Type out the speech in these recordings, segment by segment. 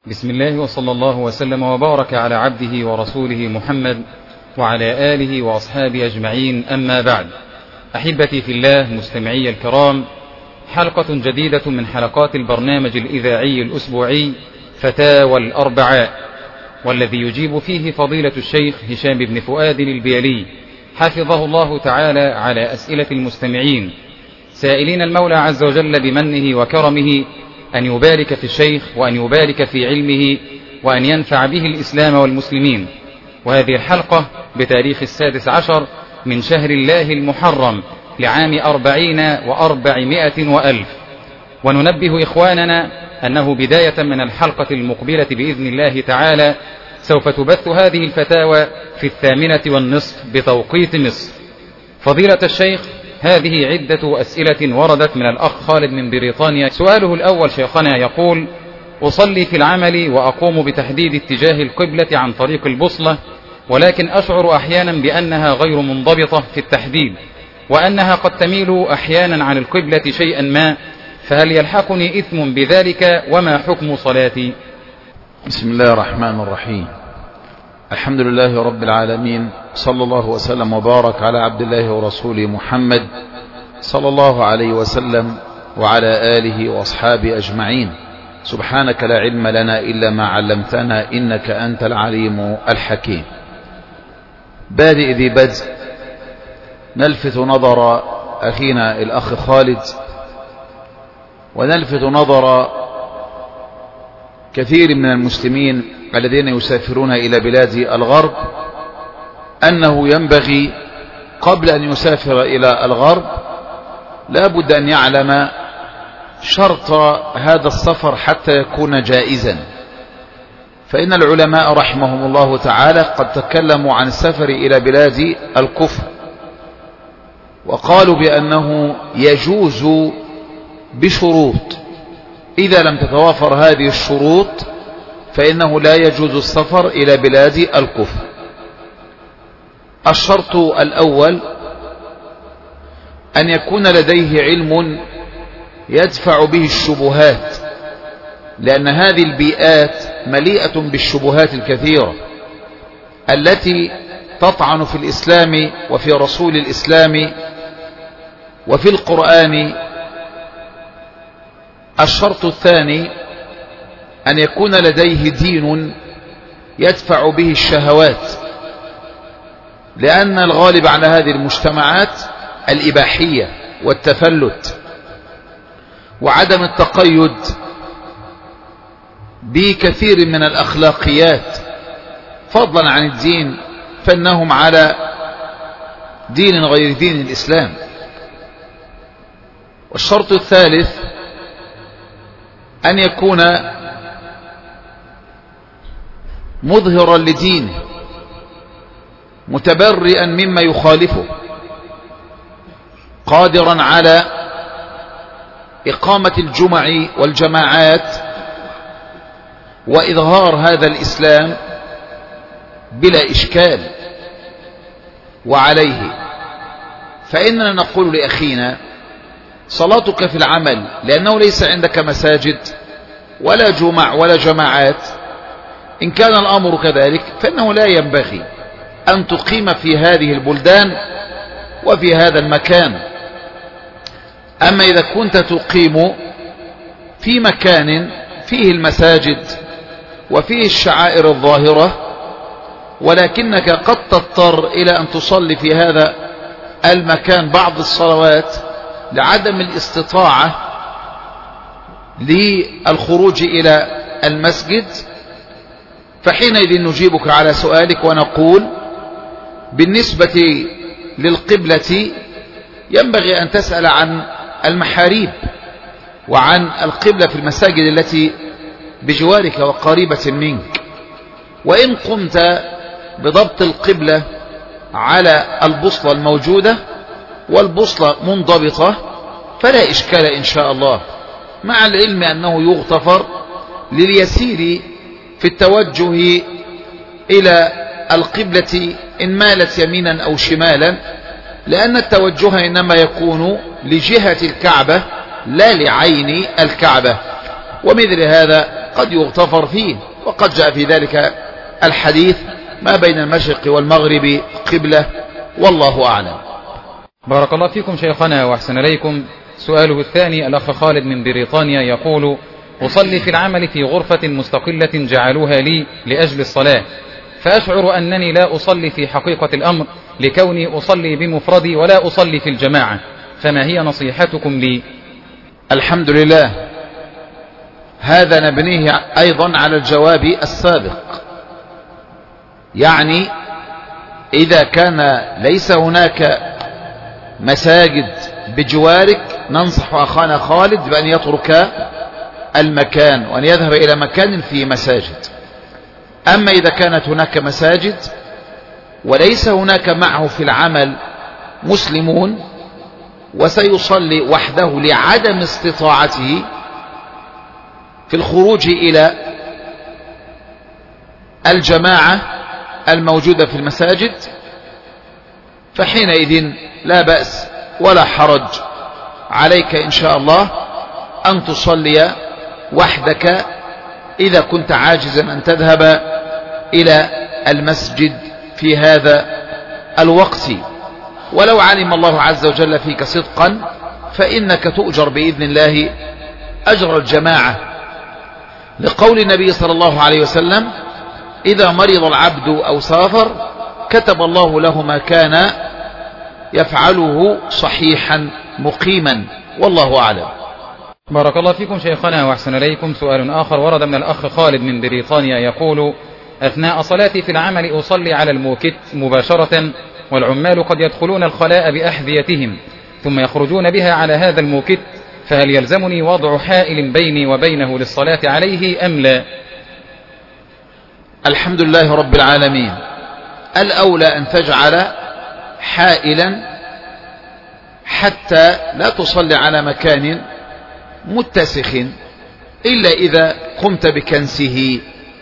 بسم الله وصلى الله وسلم وبارك على عبده ورسوله محمد وعلى آله وأصحابه أجمعين، أما بعد. أحبتي في الله مستمعي الكرام، حلقة جديدة من حلقات البرنامج الإذاعي الأسبوعي فتاوى الأربعاء، والذي يجيب فيه فضيلة الشيخ هشام بن فؤاد البيلي حفظه الله تعالى على أسئلة المستمعين، سائلين المولى عز وجل بمنه وكرمه أن يبارك في الشيخ وأن يبارك في علمه وأن ينفع به الإسلام والمسلمين. وهذه الحلقة بتاريخ 16 من شهر الله المحرم لعام 40 و400 وألف. وننبه إخواننا أنه بداية من الحلقة المقبلة بإذن الله تعالى سوف تبث هذه الفتاوى في 8:30 بتوقيت مصر. فضيلة الشيخ، هذه عدة أسئلة وردت من الأخ خالد من بريطانيا. سؤاله الأول شيخنا يقول: أصلي في العمل وأقوم بتحديد اتجاه القبلة عن طريق البوصلة، ولكن أشعر أحيانا بأنها غير منضبطة في التحديد، وأنها قد تميل أحيانا عن القبلة شيئا ما، فهل يلحقني إثم بذلك وما حكم صلاتي؟ بسم الله الرحمن الرحيم. الحمد لله رب العالمين، صلى الله وسلم وبارك على عبد الله ورسوله محمد صلى الله عليه وسلم وعلى آله وأصحابه أجمعين. سبحانك لا علم لنا إلا ما علمتنا إنك أنت العليم الحكيم. بادئ ذي بدء، نلفت نظر أخينا الأخ خالد ونلفت نظر كثير من المسلمين الذين يسافرون إلى بلاد الغرب أنه ينبغي قبل أن يسافر إلى الغرب لا بد أن يعلم شرط هذا السفر حتى يكون جائزا. فإن العلماء رحمهم الله تعالى قد تكلموا عن السفر إلى بلاد الكفر، وقالوا بأنه يجوز بشروط، إذا لم تتوافر هذه الشروط فإنه لا يجوز السفر إلى بلاد الكفر. الشرط الأول أن يكون لديه علم يدفع به الشبهات، لأن هذه البيئات مليئة بالشبهات الكثيرة التي تطعن في الإسلام وفي رسول الإسلام وفي القرآن. الشرط الثاني أن يكون لديه دين يدفع به الشهوات، لأن الغالب على هذه المجتمعات الإباحية والتفلت وعدم التقيد بكثير من الأخلاقيات فضلا عن الدين، فإنهم على دين غير دين الإسلام. والشرط الثالث أن يكون مظهرا لدينه متبرئا مما يخالفه، قادرا على إقامة الجمع والجماعات وإظهار هذا الإسلام بلا إشكال. وعليه فإننا نقول لأخينا: صلاتك في العمل لأنه ليس عندك مساجد ولا جمع ولا جماعات، إن كان الأمر كذلك فإنه لا ينبغي أن تقيم في هذه البلدان وفي هذا المكان. أما إذا كنت تقيم في مكان فيه المساجد وفيه الشعائر الظاهرة، ولكنك قد تضطر إلى أن تصلي في هذا المكان بعض الصلوات لعدم الاستطاعة للخروج إلى المسجد، فحينئذ نجيبك على سؤالك ونقول: بالنسبة للقبلة ينبغي أن تسأل عن المحاريب وعن القبلة في المساجد التي بجوارك وقريبة منك. وإن قمت بضبط القبلة على البوصلة الموجودة والبوصلة منضبطة فلا إشكال إن شاء الله، مع العلم أنه يغتفر لليسير في التوجه إلى القبلة إن مالت يمينا أو شمالا، لأن التوجه إنما يكون لجهة الكعبة لا لعين الكعبة. ومثل هذا قد يغتفر فيه، وقد جاء في ذلك الحديث ما بين المشرق والمغرب قبلة، والله أعلم. بارك الله فيكم شيخنا وأحسن إليكم. سؤاله الثاني، الأخ خالد من بريطانيا يقول: أصلي في العمل في غرفة مستقلة جعلوها لي لأجل الصلاة، فأشعر أنني لا أصلي في حقيقة الأمر لكوني أصلي بمفردي ولا أصلي في الجماعة، فما هي نصيحتكم لي؟ الحمد لله، هذا نبنيه أيضا على الجواب السابق، يعني إذا كان ليس هناك مساجد بجوارك ننصح أخانا خالد بأن يترك المكان وأن يذهب إلى مكان فيه مساجد. أما إذا كانت هناك مساجد وليس هناك معه في العمل مسلمون وسيصلي وحده لعدم استطاعته في الخروج إلى الجماعة الموجودة في المساجد، فحينئذ لا بأس ولا حرج عليك إن شاء الله أن تصلي وحدك إذا كنت عاجزا أن تذهب إلى المسجد في هذا الوقت. ولو علم الله عز وجل فيك صدقا فإنك تؤجر بإذن الله أجر الجماعة، لقول النبي صلى الله عليه وسلم: إذا مرض العبد أو سافر كتب الله له ما كان يفعله صحيحا مقيما، والله أعلم. بارك الله فيكم شيخنا وأحسن إليكم. سؤال آخر ورد من الأخ خالد من بريطانيا يقول: أثناء صلاتي في العمل أصلي على الموكت مباشرة، والعمال قد يدخلون الخلاء بأحذيتهم ثم يخرجون بها على هذا الموكت، فهل يلزمني وضع حائل بيني وبينه للصلاة عليه أم لا؟ الحمد لله رب العالمين. الأولى أن تجعل حائلا حتى لا تصلي على مكان متسخ إلا إذا قمت بكنسه.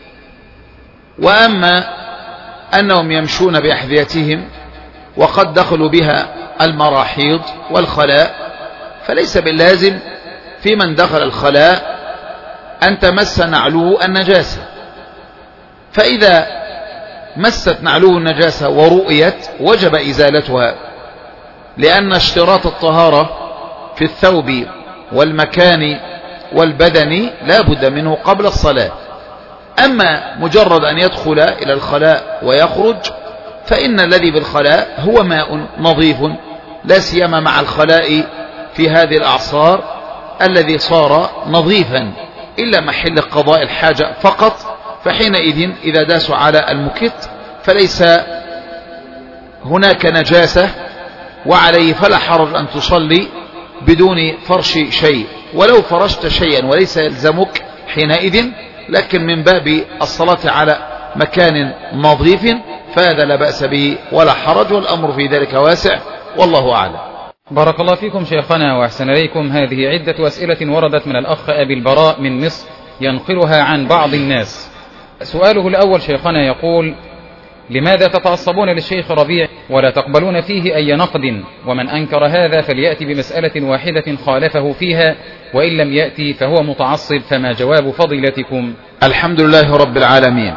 وأما أنهم يمشون بأحذيتهم وقد دخلوا بها المراحيض والخلاء، فليس باللازم في من دخل الخلاء أن تمس نعله النجاسة، فإذا مست نعله النجاسة ورؤيت وجب إزالتها، لأن اشتراط الطهارة في الثوب والمكان والبدن لا بد منه قبل الصلاة. أما مجرد أن يدخل إلى الخلاء ويخرج فإن الذي بالخلاء هو ماء نظيف، لا سيما مع الخلاء في هذه الأعصار الذي صار نظيفا إلا محل قضاء الحاجة فقط، فحينئذ إذا داسوا على المكت فليس هناك نجاسة وعليه فلا حرج أن تصلي بدون فرش شيء، ولو فرشت شيئا وليس يلزمك حينئذ، لكن من باب الصلاة على مكان نظيف فهذا لا بأس به ولا حرج، والأمر في ذلك واسع، والله أعلم. بارك الله فيكم شيخنا وأحسن إليكم. هذه عدة أسئلة وردت من الأخ أبي البراء من مصر ينقلها عن بعض الناس. سؤاله الأول شيخنا يقول: لماذا تتعصبون للشيخ ربيع ولا تقبلون فيه أي نقد؟ ومن أنكر هذا فليأتي بمسألة واحدة خالفه فيها، وإن لم يأتي فهو متعصب، فما جواب فضيلتكم؟ الحمد لله رب العالمين.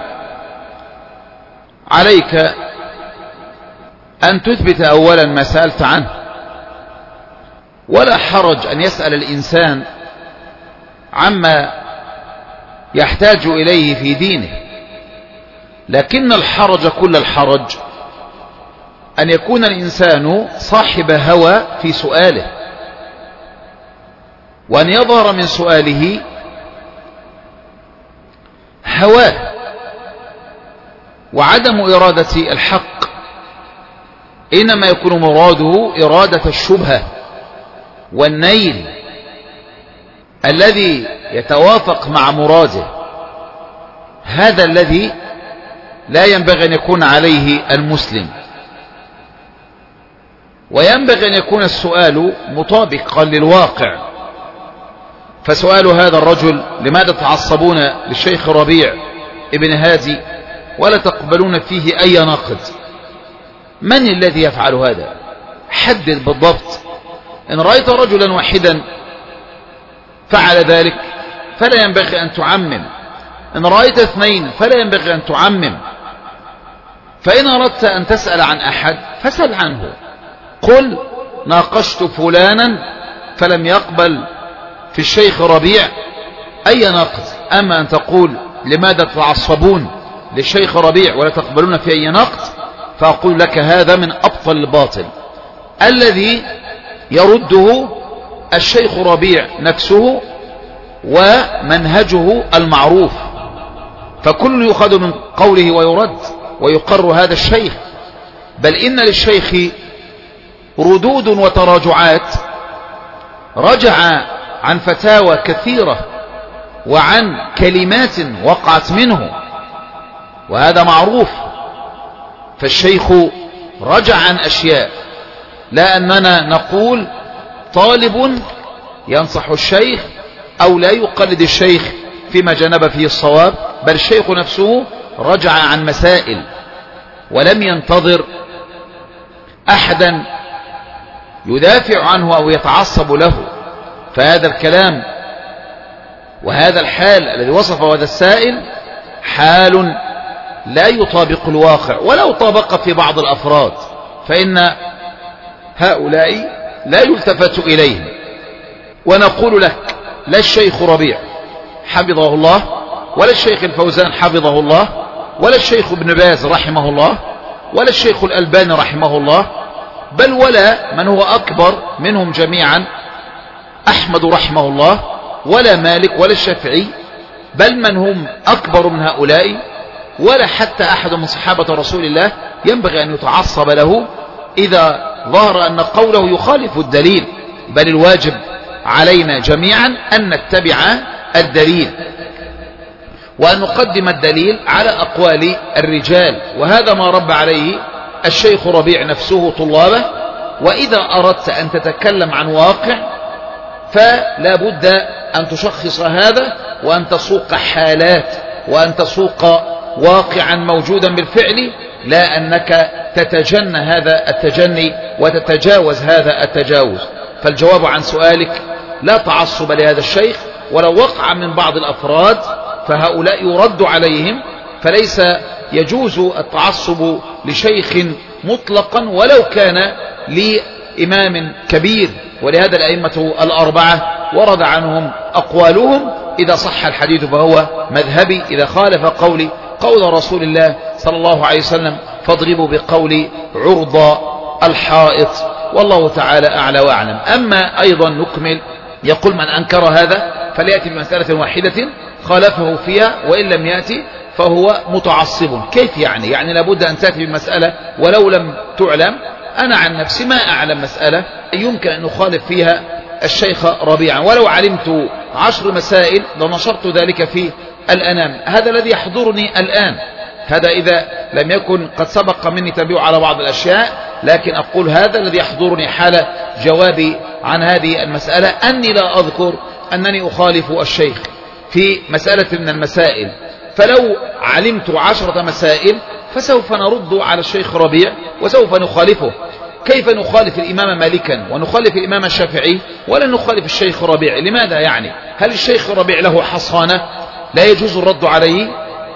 عليك أن تثبت أولا ما سألت عنه، ولا حرج أن يسأل الإنسان عما يحتاج إليه في دينه، لكن الحرج كل الحرج أن يكون الإنسان صاحب هوى في سؤاله، وأن يظهر من سؤاله هواه وعدم إرادة الحق، إنما يكون مراده إرادة الشبهة والنيل الذي يتوافق مع مراده. هذا الذي لا ينبغي أن يكون عليه المسلم، وينبغي أن يكون السؤال مطابقا للواقع. فسؤال هذا الرجل: لماذا تعصبون للشيخ ربيع ابن هادي ولا تقبلون فيه أي نقد؟ من الذي يفعل هذا؟ حدد بالضبط. إن رأيت رجلا واحدا فعل ذلك فلا ينبغي أن تعمم، إن رأيت اثنين فلا ينبغي أن تعمم. فإن أردت أن تسأل عن أحد فسأل عنه، قل ناقشت فلانا فلم يقبل في الشيخ ربيع أي نقد. أما أن تقول لماذا تتعصبون للشيخ ربيع ولا تقبلون في أي نقد، فأقول لك هذا من أبطل الباطل الذي يرده الشيخ ربيع نفسه ومنهجه المعروف، فكل يؤخذ من قوله ويرد ويقر هذا الشيخ. بل إن للشيخ ردود وتراجعات، رجع عن فتاوى كثيرة وعن كلمات وقعت منه، وهذا معروف. فالشيخ رجع عن أشياء، لا أننا نقول طالب ينصح الشيخ أو لا يقلد الشيخ فيما جنب فيه الصواب، بل الشيخ نفسه رجع عن مسائل ولم ينتظر أحدا يدافع عنه أو يتعصب له. فهذا الكلام وهذا الحال الذي وصفه هذا السائل حال لا يطابق الواقع ولو طابق في بعض الأفراد، فإن هؤلاء لا يلتفت إليهم. ونقول لك لا الشيخ ربيع حفظه الله ولا الشيخ الفوزان حفظه الله ولا الشيخ ابن باز رحمه الله ولا الشيخ الألباني رحمه الله، بل ولا من هو أكبر منهم جميعا أحمد رحمه الله ولا مالك ولا الشافعي، بل من هم أكبر من هؤلاء، ولا حتى أحد من صحابة رسول الله ينبغي أن يتعصب له إذا ظهر أن قوله يخالف الدليل، بل الواجب علينا جميعا أن نتبع الدليل وأن نقدم الدليل على أقوال الرجال. وهذا ما رب عليه الشيخ ربيع نفسه طلابه. وإذا أردت أن تتكلم عن واقع فلا بد أن تشخص هذا وأن تسوق حالات وأن تسوق واقعا موجودا بالفعل، لا أنك تتجنى هذا التجني وتتجاوز هذا التجاوز. فالجواب عن سؤالك لا تعصب لهذا الشيخ، ولو وقع من بعض الأفراد فهؤلاء يرد عليهم، فليس يجوز التعصب لشيخ مطلقا ولو كان لإمام كبير. ولهذا الأئمة الأربعة ورد عنهم أقوالهم، إذا صح الحديث فهو مذهبي، إذا خالف قول رسول الله صلى الله عليه وسلم فاضربوا بقول عرض الحائط، والله تعالى أعلى وأعلم. أما أيضا نكمل، يقول من أنكر هذا فليأتي بمسألة واحدة خالفه فيها، وإن لم يأتي فهو متعصب. كيف يعني لابد أن تأتي بمسألة ولو لم تعلم. أنا عن نفسي ما أعلم مسألة يمكن أن نخالف فيها الشيخ ربيعا، ولو علمت 10 مسائل لنشرت ذلك في الأنام. هذا الذي يحضرني الآن، هذا إذا لم يكن قد سبق مني تنبيه على بعض الأشياء، لكن أقول هذا الذي يحضرني حال جوابي عن هذه المسألة، أني لا أذكر أنني أخالف الشيخ في مسألة من المسائل. فلو علمت 10 مسائل فسوف نرد على الشيخ ربيع وسوف نخالفه. كيف نخالف الإمام مالكا ونخالف الإمام الشافعي ولا نخالف الشيخ ربيع؟ لماذا يعني؟ هل الشيخ ربيع له حصانة لا يجوز الرد عليه؟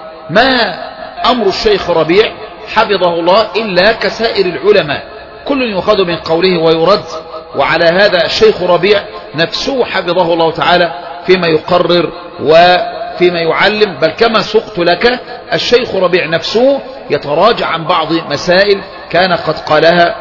ما أمر الشيخ ربيع حفظه الله إلا كسائر العلماء، كل يؤخذ من قوله ويرد. وعلى هذا الشيخ ربيع نفسه حفظه الله تعالى فيما يقرر وفيما يعلم، بل كما سقت لك الشيخ ربيع نفسه يتراجع عن بعض مسائل كان قد قالها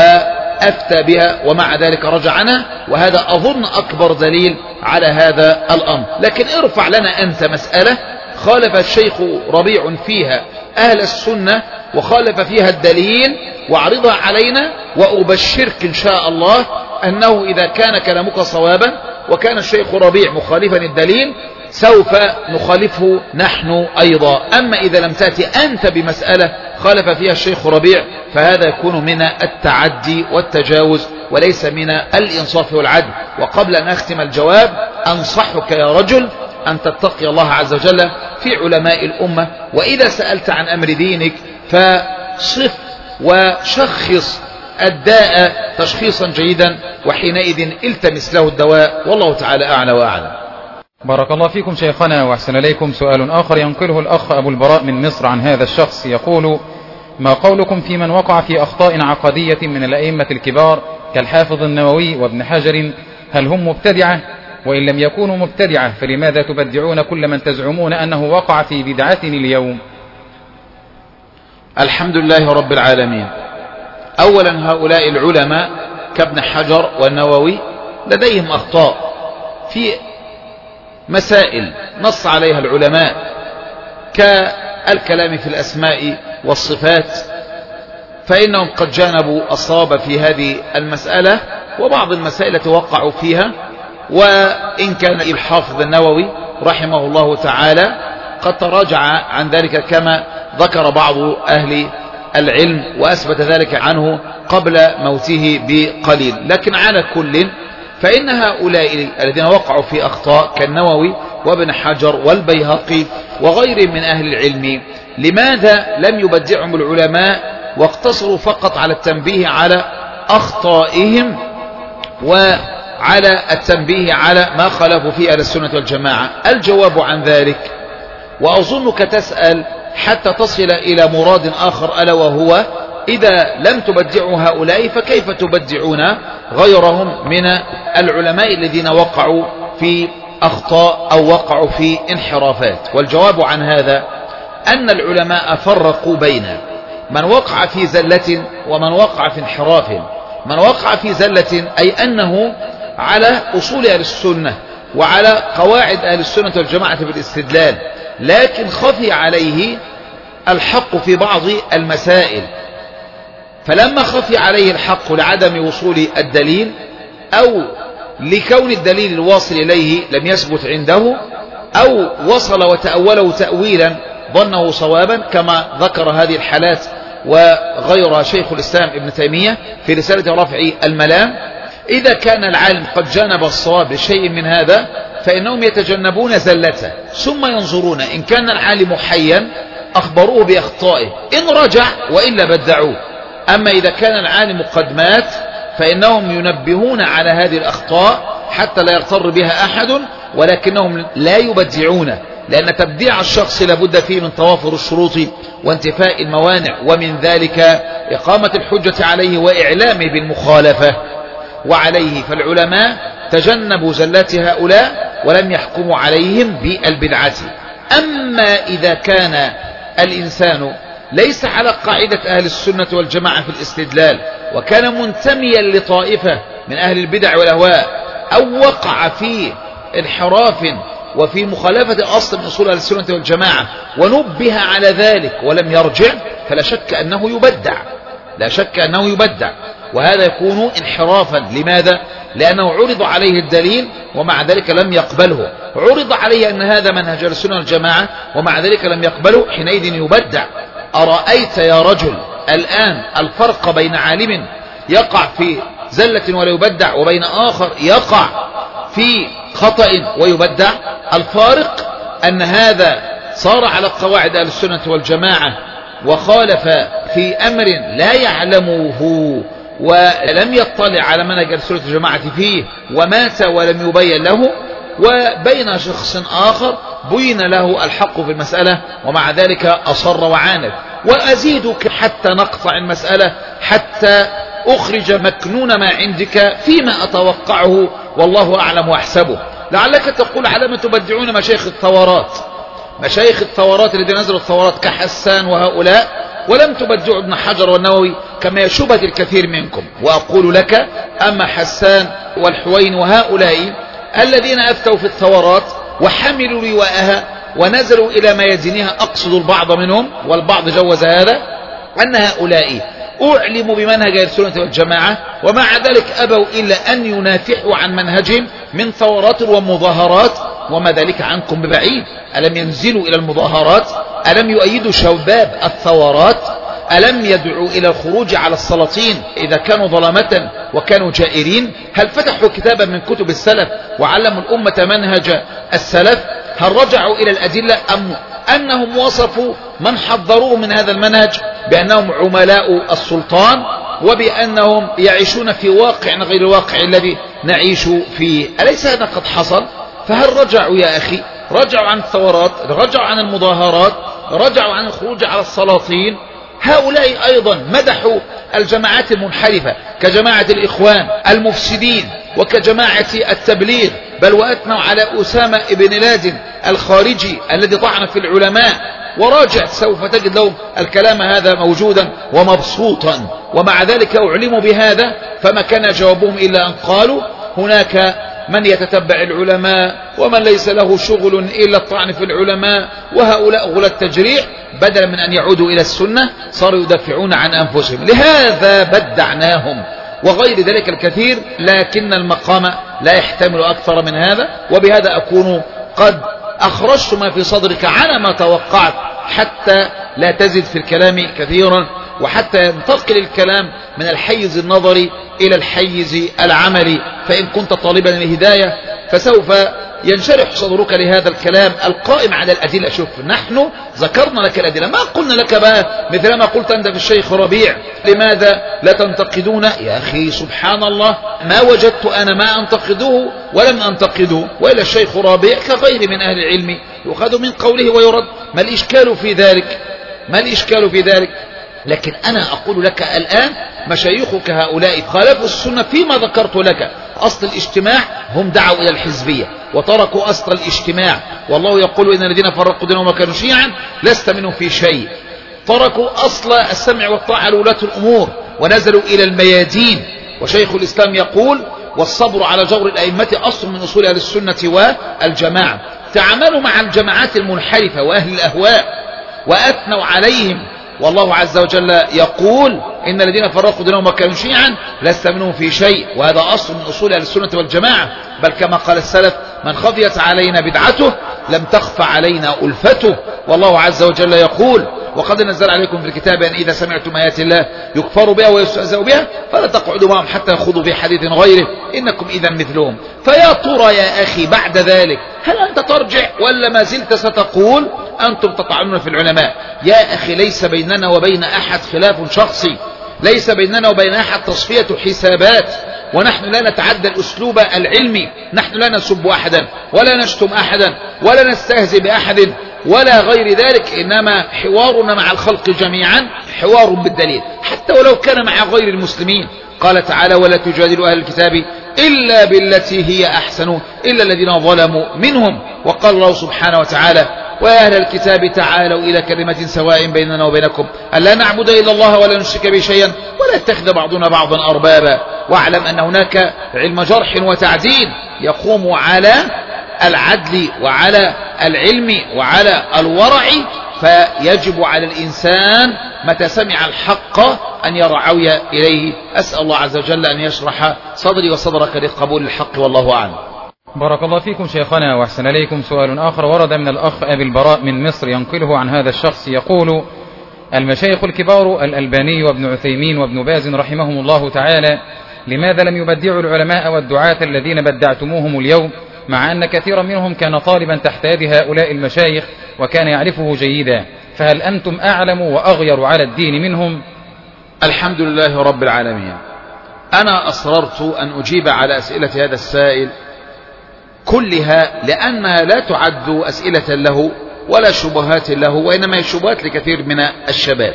وأفتى بها ومع ذلك رجع عنها، وهذا أظن أكبر دليل على هذا الأمر. لكن ارفع لنا أنت مسألة خالف الشيخ ربيع فيها أهل السنة وخالف فيها الدليل واعرضها علينا، وأبشرك إن شاء الله أنه إذا كان كلامك صوابا وكان الشيخ ربيع مخالفا الدليل سوف نخالفه نحن أيضا. أما إذا لم تأتي أنت بمسألة خالف فيها الشيخ ربيع فهذا يكون من التعدي والتجاوز وليس من الإنصاف والعدل. وقبل أن أختم الجواب أنصحك يا رجل أن تتقي الله عز وجل في علماء الأمة، وإذا سألت عن أمر دينك فصف وشخص الداء تشخيصا جيدا، وحينئذ التمس له الدواء، والله تعالى أعلى وأعلم. بارك الله فيكم شيخنا وأحسن إليكم. سؤال آخر ينقله الأخ أبو البراء من مصر عن هذا الشخص، يقول: ما قولكم في من وقع في أخطاء عقدية من الأئمة الكبار كالحافظ النووي وابن حجر؟ هل هم مبتدعة؟ وإن لم يكونوا مبتدعة فلماذا تبدعون كل من تزعمون أنه وقع في بدعتنا اليوم؟ الحمد لله رب العالمين. أولا، هؤلاء العلماء كابن حجر والنووي لديهم أخطاء في مسائل نص عليها العلماء كالكلام في الأسماء والصفات، فإنهم قد جانبوا الصواب في هذه المسألة، وبعض المسائل التي وقعوا فيها. وإن كان الحافظ النووي رحمه الله تعالى قد تراجع عن ذلك كما ذكر بعض أهل العلم وأثبت ذلك عنه قبل موته بقليل. لكن على كل فإن هؤلاء الذين وقعوا في أخطاء كالنووي وابن حجر والبيهقي وغيرهم من أهل العلم، لماذا لم يبدعهم العلماء واقتصروا فقط على التنبيه على أخطائهم وعلى التنبيه على ما خالفوا فيه أهل السنة والجماعة؟ الجواب عن ذلك، وأظنك تسأل حتى تصل إلى مراد آخر، ألا وهو: إذا لم تبدعوا هؤلاء فكيف تبدعون غيرهم من العلماء الذين وقعوا في أخطاء أو وقعوا في انحرافات؟ والجواب عن هذا أن العلماء فرقوا بين من وقع في زلة ومن وقع في انحراف. من وقع في زلة أي أنه على أصول أهل السنة وعلى قواعد أهل السنة والجماعة بالاستدلال، لكن خفي عليه الحق في بعض المسائل، فلما خفي عليه الحق لعدم وصول الدليل أو لكون الدليل الواصل إليه لم يثبت عنده، أو وصل وتأوله تأويلا ظنه صوابا كما ذكر هذه الحالات وغير شيخ الإسلام ابن تيمية في رسالة رفع الملام. إذا كان العالم قد جانب الصواب لشيء من هذا فإنهم يتجنبون زلته ثم ينظرون إن كان العالم حيا أخبروه بأخطائه، إن رجع وإلا بدعوه. أما إذا كان العالم قد مات فإنهم ينبهون على هذه الأخطاء حتى لا يغتر بها أحد، ولكنهم لا يبدعون، لأن تبديع الشخص لابد فيه من توافر الشروط وانتفاء الموانع، ومن ذلك إقامة الحجة عليه وإعلامه بالمخالفة. وعليه فالعلماء تجنبوا زلات هؤلاء ولم يحكموا عليهم بالبدعة. أما إذا كان الإنسان ليس على قاعدة أهل السنة والجماعة في الاستدلال وكان منتميا لطائفة من أهل البدع والأهواء، أو وقع في انحراف وفي مخالفة أصل من أصول أهل السنة والجماعة ونبه على ذلك ولم يرجع، فلا شك أنه يبدع، لا شك أنه يبدع، وهذا يكون انحرافا. لماذا؟ لأنه عرض عليه الدليل ومع ذلك لم يقبله، عرض عليه أن هذا منهج السنة والجماعة ومع ذلك لم يقبله، حينئذ يبدع. أرأيت يا رجل الآن الفرق بين عالم يقع في زلة ولا يبدع وبين آخر يقع في خطأ ويبدع؟ الفارق أن هذا صار على قواعد أهل السنة والجماعة وخالف في أمر لا يعلمه ولم يطلع على منهج أهل السنة والجماعة فيه ومات ولم يبين له، وبين شخص آخر بين له الحق في المسألة ومع ذلك أصر وعاند. وأزيدك حتى نقطع المسألة حتى أخرج مكنون ما عندك فيما أتوقعه والله أعلم وأحسبه. لعلك تقول: على ما تبدعون مشايخ الثورات، مشايخ الثورات الذين نزلوا الثورات كحسان وهؤلاء، ولم تبدعوا ابن حجر والنووي كما يشبه الكثير منكم. وأقول لك: أما حسان والحوين وهؤلاء الذين أفتوا في الثورات وحملوا لواءها ونزلوا إلى ميادينها، أقصد البعض منهم والبعض جوز هذا، أن هؤلاء أعلموا بمنهج السنة والجماعة ومع ذلك أبوا إلا أن ينافحوا عن منهجهم من ثورات ومظاهرات، وما ذلك عنكم ببعيد. ألم ينزلوا إلى المظاهرات؟ ألم يؤيدوا شباب الثورات؟ ألم يدعوا إلى الخروج على السلاطين إذا كانوا ظلمة وكانوا جائرين؟ هل فتحوا كتابا من كتب السلف وعلموا الأمة منهج السلف؟ هل رجعوا إلى الأدلة أم أنهم وصفوا من حضروه من هذا المنهج بأنهم عملاء السلطان وبأنهم يعيشون في واقع غير الواقع الذي نعيش فيه؟ أليس هذا قد حصل؟ فهل رجعوا يا أخي؟ رجعوا عن الثورات، رجعوا عن المظاهرات، رجعوا عن الخروج على السلاطين. هؤلاء أيضا مدحوا الجماعات المنحرفة كجماعة الإخوان المفسدين وكجماعة التبليغ، بل وأثنوا على أسامة بن لادن الخارجي الذي طعن في العلماء. وراجع سوف تجد لهم الكلام هذا موجودا ومبسوطا، ومع ذلك أعلموا بهذا، فما كان جوابهم إلا أن قالوا هناك من يتتبع العلماء ومن ليس له شغل إلا الطعن في العلماء، وهؤلاء غلاة التجريح، بدلا من أن يعودوا إلى السنة صاروا يدافعون عن أنفسهم. لهذا بدعناهم وغير ذلك الكثير، لكن المقام لا يحتمل أكثر من هذا. وبهذا أكون قد أخرجت ما في صدرك على ما توقعت، حتى لا تزد في الكلام كثيرا، وحتى ينتقل الكلام من الحيز النظري إلى الحيز العملي. فإن كنت طالبا للهداية فسوف ينشرح صدرك لهذا الكلام القائم على الأدلة. شوف، نحن ذكرنا لك الأدلة، ما قلنا لك بقى مثل ما قلت أنت في الشيخ ربيع لماذا لا تنتقدون. يا أخي سبحان الله، ما وجدت أنا ما أنتقده ولم أنتقده، وإلا الشيخ ربيع كغير من أهل العلم يؤخذ من قوله ويرد. ما الإشكال في ذلك؟ ما الإشكال في ذلك؟ لكن أنا أقول لك الآن مشايخك هؤلاء خالفوا السنة فيما ذكرت لك. أصل الاجتماع هم دعوا إلى الحزبية وتركوا أصل الاجتماع، والله يقول إن الذين فرقوا دينهم وكانوا شيعا لست منهم في شيء. تركوا أصل السمع والطاعة لولاة الأمور ونزلوا إلى الميادين. وشيخ الإسلام يقول والصبر على جور الأئمة أصل من أصول أهل السنة والجماعة. تعاملوا مع الجماعات المنحرفة وأهل الأهواء وأثنوا عليهم، والله عز وجل يقول إن الذين فرقوا دينهم وكانوا شيعا لست منهم في شيء، وهذا أصل من أصول أهل السنة والجماعة. بل كما قال السلف من خفيت علينا بدعته لم تخف علينا ألفته. والله عز وجل يقول وقد نزل عليكم في الكتاب أن إذا سمعتم آيات الله يكفر بها ويستهزأ بها فلا تقعدوا معهم حتى يخوضوا في حديث غيره إنكم إذا مثلهم. فيا ترى يا أخي بعد ذلك هل أنت ترجع ولا ما زلت ستقول أنتم تطعنون في العلماء؟ يا أخي ليس بيننا وبين أحد خلاف شخصي، ليس بيننا وبين أحد تصفية حسابات، ونحن لا نتعدى الأسلوب العلمي. نحن لا نسب أحدا ولا نشتم أحدا ولا نستهزئ بأحد ولا غير ذلك، إنما حوارنا مع الخلق جميعا حوار بالدليل حتى ولو كان مع غير المسلمين. قال تعالى ولا تجادلوا أهل الكتاب إلا بالتي هي أحسن إلا الذين ظلموا منهم. وقال الله سبحانه وتعالى ويا أهل الكتاب تعالوا إلى كلمة سواء بيننا وبينكم ألا نعبد إلا الله ولا نشرك به شيئا ولا يتخذ بعضنا بعضا أربابا. واعلم أن هناك علم جرح وتعديل يقوم على العدل وعلى العلم وعلى الورع، فيجب على الإنسان متى سمع الحق أن يرعوي إليه. أسأل الله عز وجل أن يشرح صدري وصدرك لقبول الحق، والله أعلم. بارك الله فيكم شيخنا وأحسن إليكم. سؤال آخر ورد من الأخ أبي البراء من مصر ينقله عن هذا الشخص يقول المشايخ الكبار الألباني وابن عثيمين وابن باز رحمهم الله تعالى لماذا لم يبدعوا العلماء والدعاة الذين بدعتموهم اليوم، مع أن كثيرا منهم كان طالبا تحت يد هؤلاء المشايخ وكان يعرفه جيدا، فهل أنتم أعلم وأغير على الدين منهم؟ الحمد لله رب العالمين. أنا أصررت أن أجيب على أسئلة هذا السائل كلها لأنها لا تعد أسئلة له ولا شبهات له، وإنما هي شبهات لكثير من الشباب.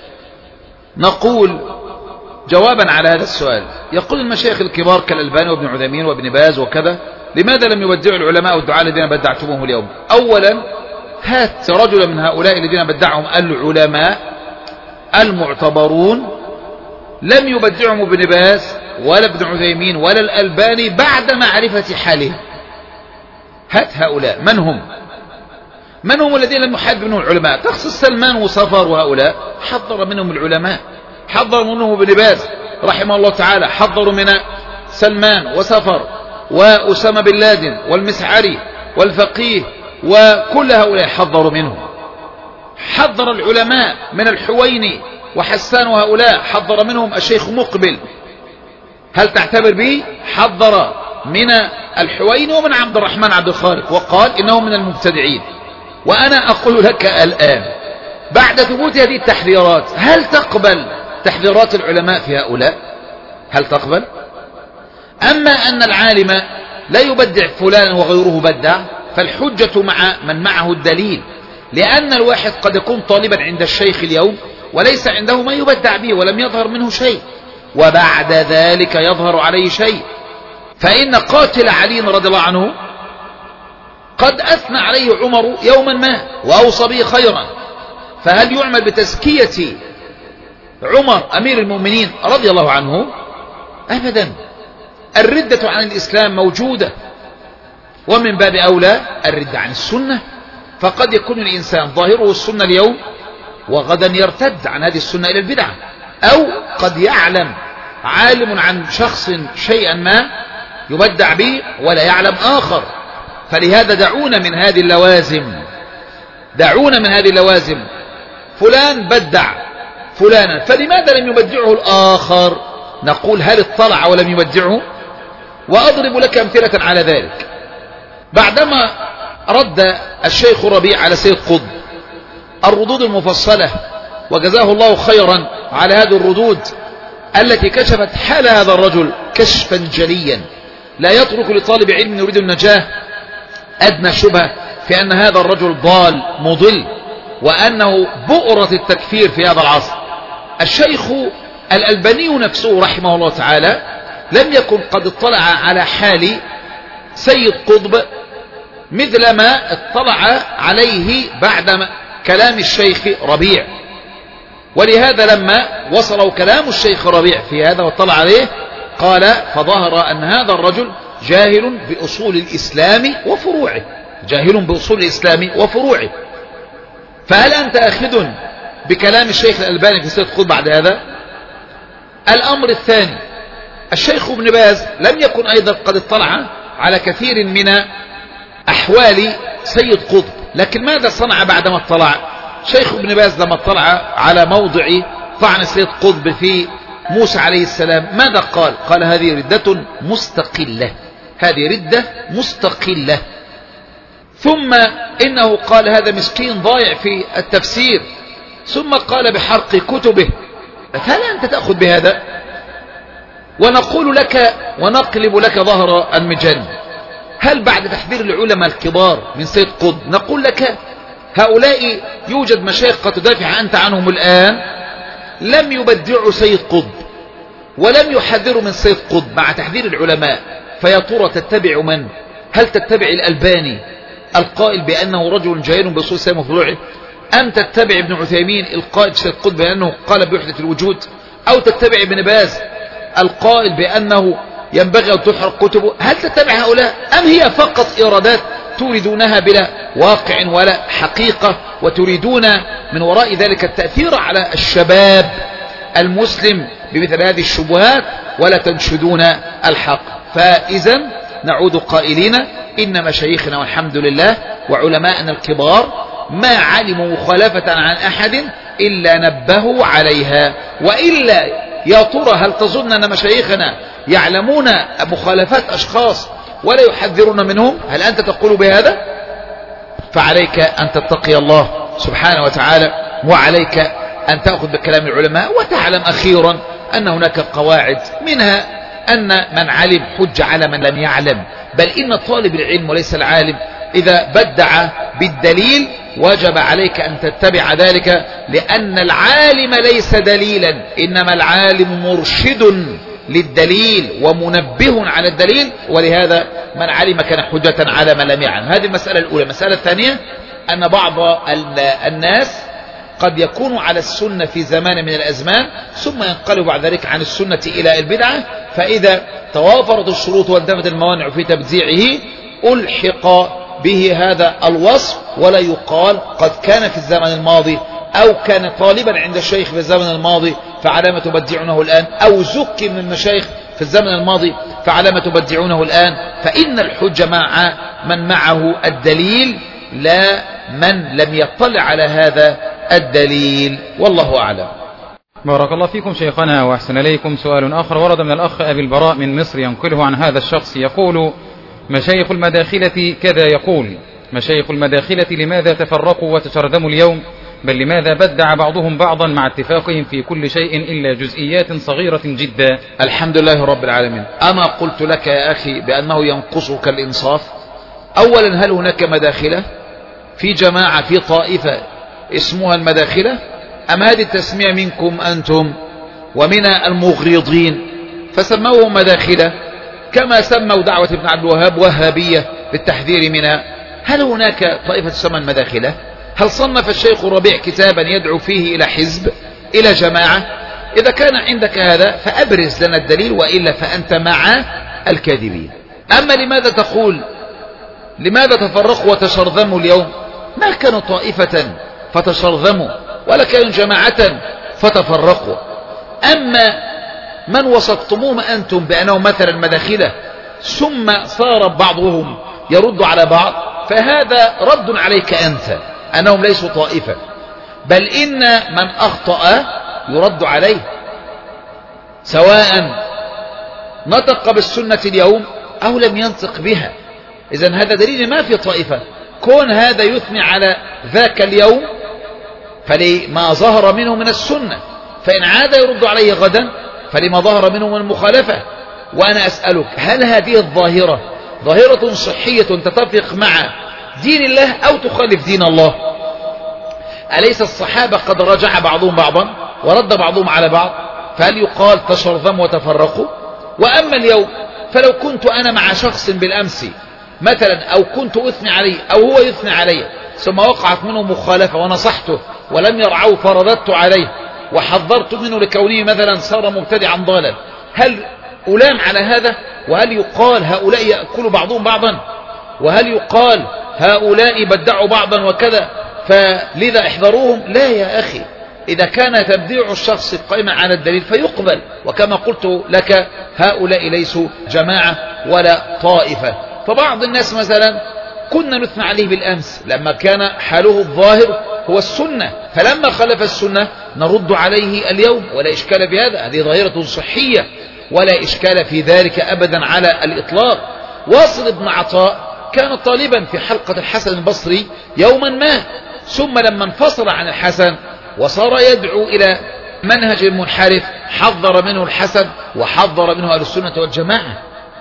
نقول جوابا على هذا السؤال، يقول المشايخ الكبار كالألباني وابن عثيمين وابن باز وكذا لماذا لم يبدعوا العلماء والدعاة الذين بدعتموهم اليوم؟ أولا هات رجلا من هؤلاء الذين بدعهم العلماء المعتبرون لم يبدعهم ابن باز ولا ابن عثيمين ولا الألباني بعد معرفة حالهم. هات هؤلاء من هم الذين لم يحذر منهم العلماء؟ تخصص سلمان وصفر وهؤلاء حضر منهم العلماء، حضر منهم ابن باز رحمه الله تعالى، حضروا من سلمان وصفر وأسامة بن لادن والمسعري والفقيه وكل هؤلاء حضروا منهم. حضر العلماء من الحويني وحسان وهؤلاء حضر منهم الشيخ مقبل، هل تعتبر به؟ حضر من الحويني ومن عبد الرحمن عبد الخالق وقال إنه من المبتدعين. وأنا أقول لك الآن بعد ثبوت هذه التحذيرات هل تقبل تحذيرات العلماء في هؤلاء؟ هل تقبل؟ أما أن العالم لا يبدع فلانا وغيره بدع، فالحجة مع من معه الدليل، لأن الواحد قد يكون طالبا عند الشيخ اليوم وليس عنده ما يبدع به ولم يظهر منه شيء، وبعد ذلك يظهر عليه شيء. فإن قاتل علي رضي الله عنه قد أثنى عليه عمر يوما ما وأوصى به خيرا، فهل يعمل بتزكية عمر أمير المؤمنين رضي الله عنه؟ أبدا. الردة عن الإسلام موجودة، ومن باب أولى الردة عن السنة، فقد يكون الإنسان ظاهره السنة اليوم وغدا يرتد عن هذه السنة إلى البدعة، أو قد يعلم عالم عن شخص شيئا ما يبدع به ولا يعلم آخر. فلهذا دعونا من هذه اللوازم. فلان بدع فلانا، فلماذا لم يبدعه الآخر؟ نقول هل اطلع ولم يبدعه؟ وأضرب لك أمثلة على ذلك. بعدما رد الشيخ ربيع على سيد قطب الردود المفصلة، وجزاه الله خيرا على هذه الردود التي كشفت حال هذا الرجل كشفا جليا لا يترك لطالب علم يريد النجاة أدنى شبهة في أن هذا الرجل ضال مضل، وأنه بؤرة التكفير في هذا العصر. الشيخ الألباني نفسه رحمه الله تعالى لم يكن قد اطلع على حال سيد قطب مثل ما اطلع عليه بعد كلام الشيخ ربيع، ولهذا لما وصلوا كلام الشيخ ربيع في هذا واطلع عليه قال فظهر أن هذا الرجل جاهل بأصول الإسلام وفروعه. فهل أنت أخذ بكلام الشيخ الألباني في سيد قطب بعد هذا؟ الأمر الثاني، الشيخ ابن باز لم يكن أيضا قد اطلع على كثير من أحوال سيد قطب، لكن ماذا صنع بعدما اطلع؟ شيخ ابن باز لما اطلع على موضع طعن سيد قطب في موسى عليه السلام ماذا قال؟ قال هذه ردة مستقلة. ثم إنه قال هذا مسكين ضايع في التفسير، ثم قال بحرق كتبه. فهل أنت تأخذ بهذا؟ ونقول لك ونقلب لك ظهر المجن. هل بعد تحذير العلماء الكبار من سيد قطب نقول لك هؤلاء يوجد مشايخ قد تدافع أنت عنهم الآن لم يبدعوا سيد قطب ولم يحذروا من سيد قطب مع تحذير العلماء، فيا ترى تتبع من؟ هل تتبع الألباني القائل بأنه رجل جاهل بأصول الإسلام وفروعه، أم تتبع ابن عثيمين القائل سيد قطب بأنه قال بوحدة الوجود، أو تتبع ابن باز القائل بأنه ينبغي أن تحرق كتبه؟ هل تتبع هؤلاء أم هي فقط إرادات تريدونها بلا واقع ولا حقيقة، وتريدون من وراء ذلك التأثير على الشباب المسلم بمثل هذه الشبهات ولا تنشدون الحق؟ فإذا نعود قائلين إن مشايخنا والحمد لله وعلماءنا الكبار ما علموا مخالفة عن أحد إلا نبهوا عليها. وإلا يا ترى هل تظن أن مشايخنا يعلمون مخالفات أشخاص ولا يحذرون منهم؟ هل أنت تقول بهذا؟ فعليك أن تتقي الله سبحانه وتعالى، وعليك أن تأخذ بكلام العلماء، وتعلم أخيرا أن هناك قواعد منها أن من علم حج على من لم يعلم، بل إن طالب العلم وليس العالم إذا بدع بالدليل وجب عليك أن تتبع ذلك، لأن العالم ليس دليلا، إنما العالم مرشد للدليل ومنبه على الدليل، ولهذا من علم كان حجة على من لم يعلم. هذه المسألة الأولى. المسألة الثانية أن بعض الناس قد يكون على السنة في زمان من الأزمان ثم ينقلب بعد ذلك عن السنة إلى البدعة، فإذا توافرت الشروط وانتفت الموانع في تبديعه ألحق به هذا الوصف، ولا يقال قد كان في الزمن الماضي أو كان طالبا عند الشيخ في الزمن الماضي فعلامة تبدعونه الآن، أو زكي من المشايخ في الزمن الماضي فعلامة تبدعونه الآن. فإن الحجة مع من معه الدليل لا من لم يطلع على هذا الدليل، والله أعلم. بارك الله فيكم شيخنا وأحسن إليكم. سؤال آخر ورد من الأخ أبي البراء من مصر ينقله عن هذا الشخص، يقول: مشايخ المداخلة كذا، يقول: مشايخ المداخلة لماذا تفرقوا وتتردموا اليوم بل لماذا بدع بعضهم بعضا مع اتفاقهم في كل شيء إلا جزئيات صغيرة جدا؟ الحمد لله رب العالمين. أما قلت لك يا أخي بأنه ينقصك الإنصاف؟ أولا، هل هناك مداخلة في جماعة في طائفة اسمها المداخلة، أم هذه التسمية منكم أنتم ومن المغرضين فسموهم مداخلة كما سموا دعوة ابن عبد الوهاب وهابية بالتحذير منها؟ هل هناك طائفة تسمى المداخلة؟ هل صنف الشيخ الربيع كتابا يدعو فيه إلى حزب إلى جماعة؟ إذا كان عندك هذا فأبرز لنا الدليل، وإلا فأنت مع الكاذبين. أما لماذا تقول لماذا تفرقوا وتشرذموا اليوم؟ ما كانوا طائفة فتشرذموا ولا كانوا جماعة فتفرقوا. أما من وصفتموهم أنتم بأنهم مثلا مداخلة ثم صار بعضهم يرد على بعض، فهذا رد عليك أنت أنهم ليسوا طائفة، بل إن من أخطأ يرد عليه سواء نطق بالسنة اليوم أو لم ينطق بها. إذن هذا دليل ما في طائفة. كون هذا يثني على ذاك اليوم فلما ظهر منه من السنة، فإن عاد يرد عليه غدا فلما ظهر منه من المخالفة. وأنا أسألك، هل هذه الظاهرة ظاهرة صحية تتفق مع دين الله أو تخالف دين الله؟ أليس الصحابة قد رجع بعضهم بعضا ورد بعضهم على بعض؟ فهل يقال تشرذموا وتفرقوا؟ وأما اليوم فلو كنت أنا مع شخص بالأمس مثلا، أو كنت أثني عليه أو هو يثني عليه، ثم وقعت منه مخالفة ونصحته ولم يرعوا فرددت عليه وحذرت منه لكونه مثلا صار مبتدعا ضالا، هل ألام على هذا؟ وهل يقال هؤلاء يأكل بعضهم بعضا؟ وهل يقال هؤلاء بدعوا بعضا وكذا فلذا احذروهم؟ لا يا أخي، إذا كان تبديع الشخص قائما على الدليل فيقبل. وكما قلت لك هؤلاء ليسوا جماعة ولا طائفة. فبعض الناس مثلا كنا نثنى عليه بالأمس لما كان حاله الظاهر هو السنة، فلما خلف السنة نرد عليه اليوم، ولا إشكال بهذا، هذه ظاهرة صحية ولا إشكال في ذلك أبدا على الإطلاق. واصل بن عطاء كان طالبا في حلقة الحسن البصري يوما ما، ثم لما انفصل عن الحسن وصار يدعو إلى منهج منحرف حذر منه الحسن وحذر منه أهل السنة والجماعة.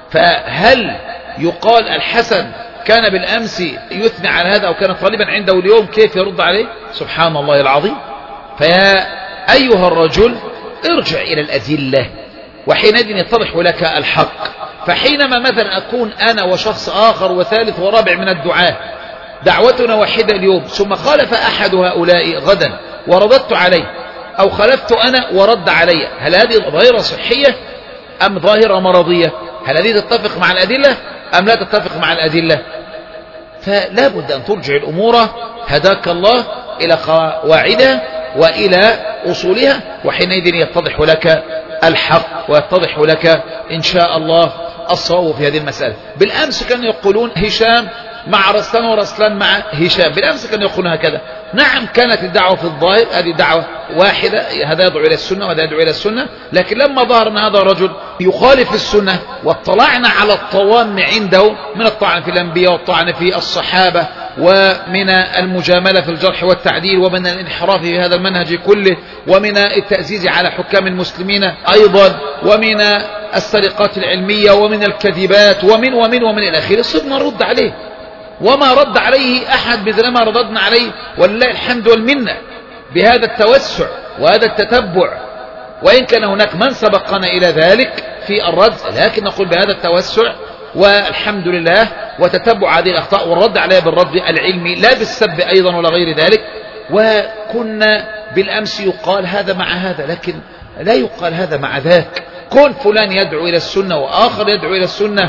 فهل يقال الحسن كان بالأمس يثني على هذا أو كان طالبا عنده اليوم كيف يرد عليه؟ سبحان الله العظيم. فيا أيها الرجل ارجع إلى الأدلة وحينئذ يتضح لك الحق. فحينما مثلا أكون أنا وشخص آخر وثالث ورابع من الدعاة دعوتنا واحدة اليوم، ثم خالف أحد هؤلاء غدا ورددت عليه، أو خلفت أنا ورد علي، هل هذه ظاهرة صحية أم ظاهرة مرضية؟ هل هذه تتفق مع الأدلة أم لا تتفق مع الأدلة؟ فلا بد أن ترجع الأمور هداك الله إلى قواعدها وإلى أصولها، وحينئذ يتضح لك الحق ويتضح لك إن شاء الله الصواب في هذه المسألة. بالأمس كانوا يقولون هشام مع رسلان ورسلان مع هشام، بالأمس كانوا يقولون هكذا. نعم كانت الدعوة في الظاهر هذه دعوة واحدة، هذا يدعو إلى السنة وهذا يدعو إلى السنة، لكن لما ظهر أن هذا الرجل يخالف السنة واطلعنا على الطوام عنده من الطعن في الأنبياء والطعن في الصحابة ومن المجاملة في الجرح والتعديل ومن الانحراف في هذا المنهج كله ومن التأزيز على حكام المسلمين أيضا ومن السرقات العلمية ومن الكذبات ومن الأخير، صرنا نرد عليه، وما رد عليه أحد مثل ما رددنا عليه ولله الحمد والمنة بهذا التوسع وهذا التتبع. وإن كان هناك من سبقنا إلى ذلك في الرد، لكن نقول بهذا التوسع والحمد لله وتتبع هذه الأخطاء والرد عليها بالرد العلمي لا بالسب أيضا ولا غير ذلك. وكنا بالأمس يقال هذا مع هذا، لكن لا يقال هذا مع ذاك. كون فلان يدعو إلى السنة وآخر يدعو إلى السنة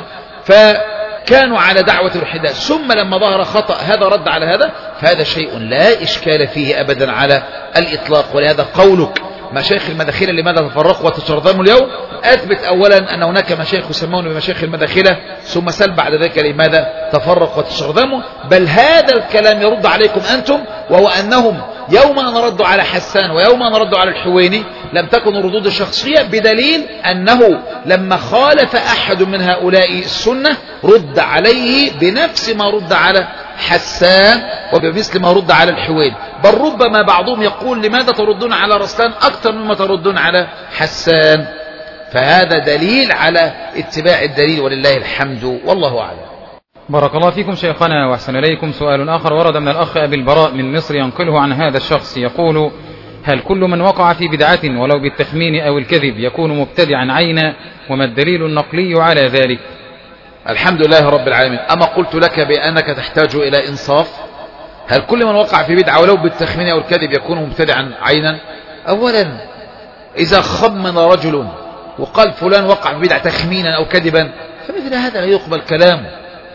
فكانوا على دعوة الوحدة، ثم لما ظهر خطأ هذا رد على هذا، فهذا شيء لا إشكال فيه أبدا على الإطلاق. ولهذا قولك مشايخ المداخلة لماذا تفرقوا وتشرذموا اليوم، أثبت أولا أن هناك مشايخ يسمون بمشايخ المداخلة، ثم سل بعد ذلك لماذا تفرقوا وتشرذموا. بل هذا الكلام يرد عليكم أنتم، وهو أنهم يوم نرد على حسان ويوم نرد على الحويني لم تكن ردود شخصية، بدليل أنه لما خالف أحد من هؤلاء السنة رد عليه بنفس ما رد على حسان وبمثل ما رد على الحويني، بل ربما بعضهم يقول لماذا تردون على رسلان أكثر مما تردون على حسان. فهذا دليل على اتباع الدليل ولله الحمد والله أعلم. بارك الله فيكم شيخنا وأحسن إليكم. سؤال آخر ورد من الأخ أبي البراء من مصر ينقله عن هذا الشخص يقول: هل كل من وقع في بدعة ولو بالتخمين أو الكذب يكون مبتدعا عينا؟ وما الدليل النقلي على ذلك؟ الحمد لله رب العالمين. أما قلت لك بأنك تحتاج إلى إنصاف؟ هل كل من وقع في بدعة ولو بالتخمين أو الكذب يكون مبتدعا عينا؟ أولا إذا خمن رجل وقال فلان وقع في بدعة تخمينا أو كذبا فمثل هذا لا يقبل كلامه.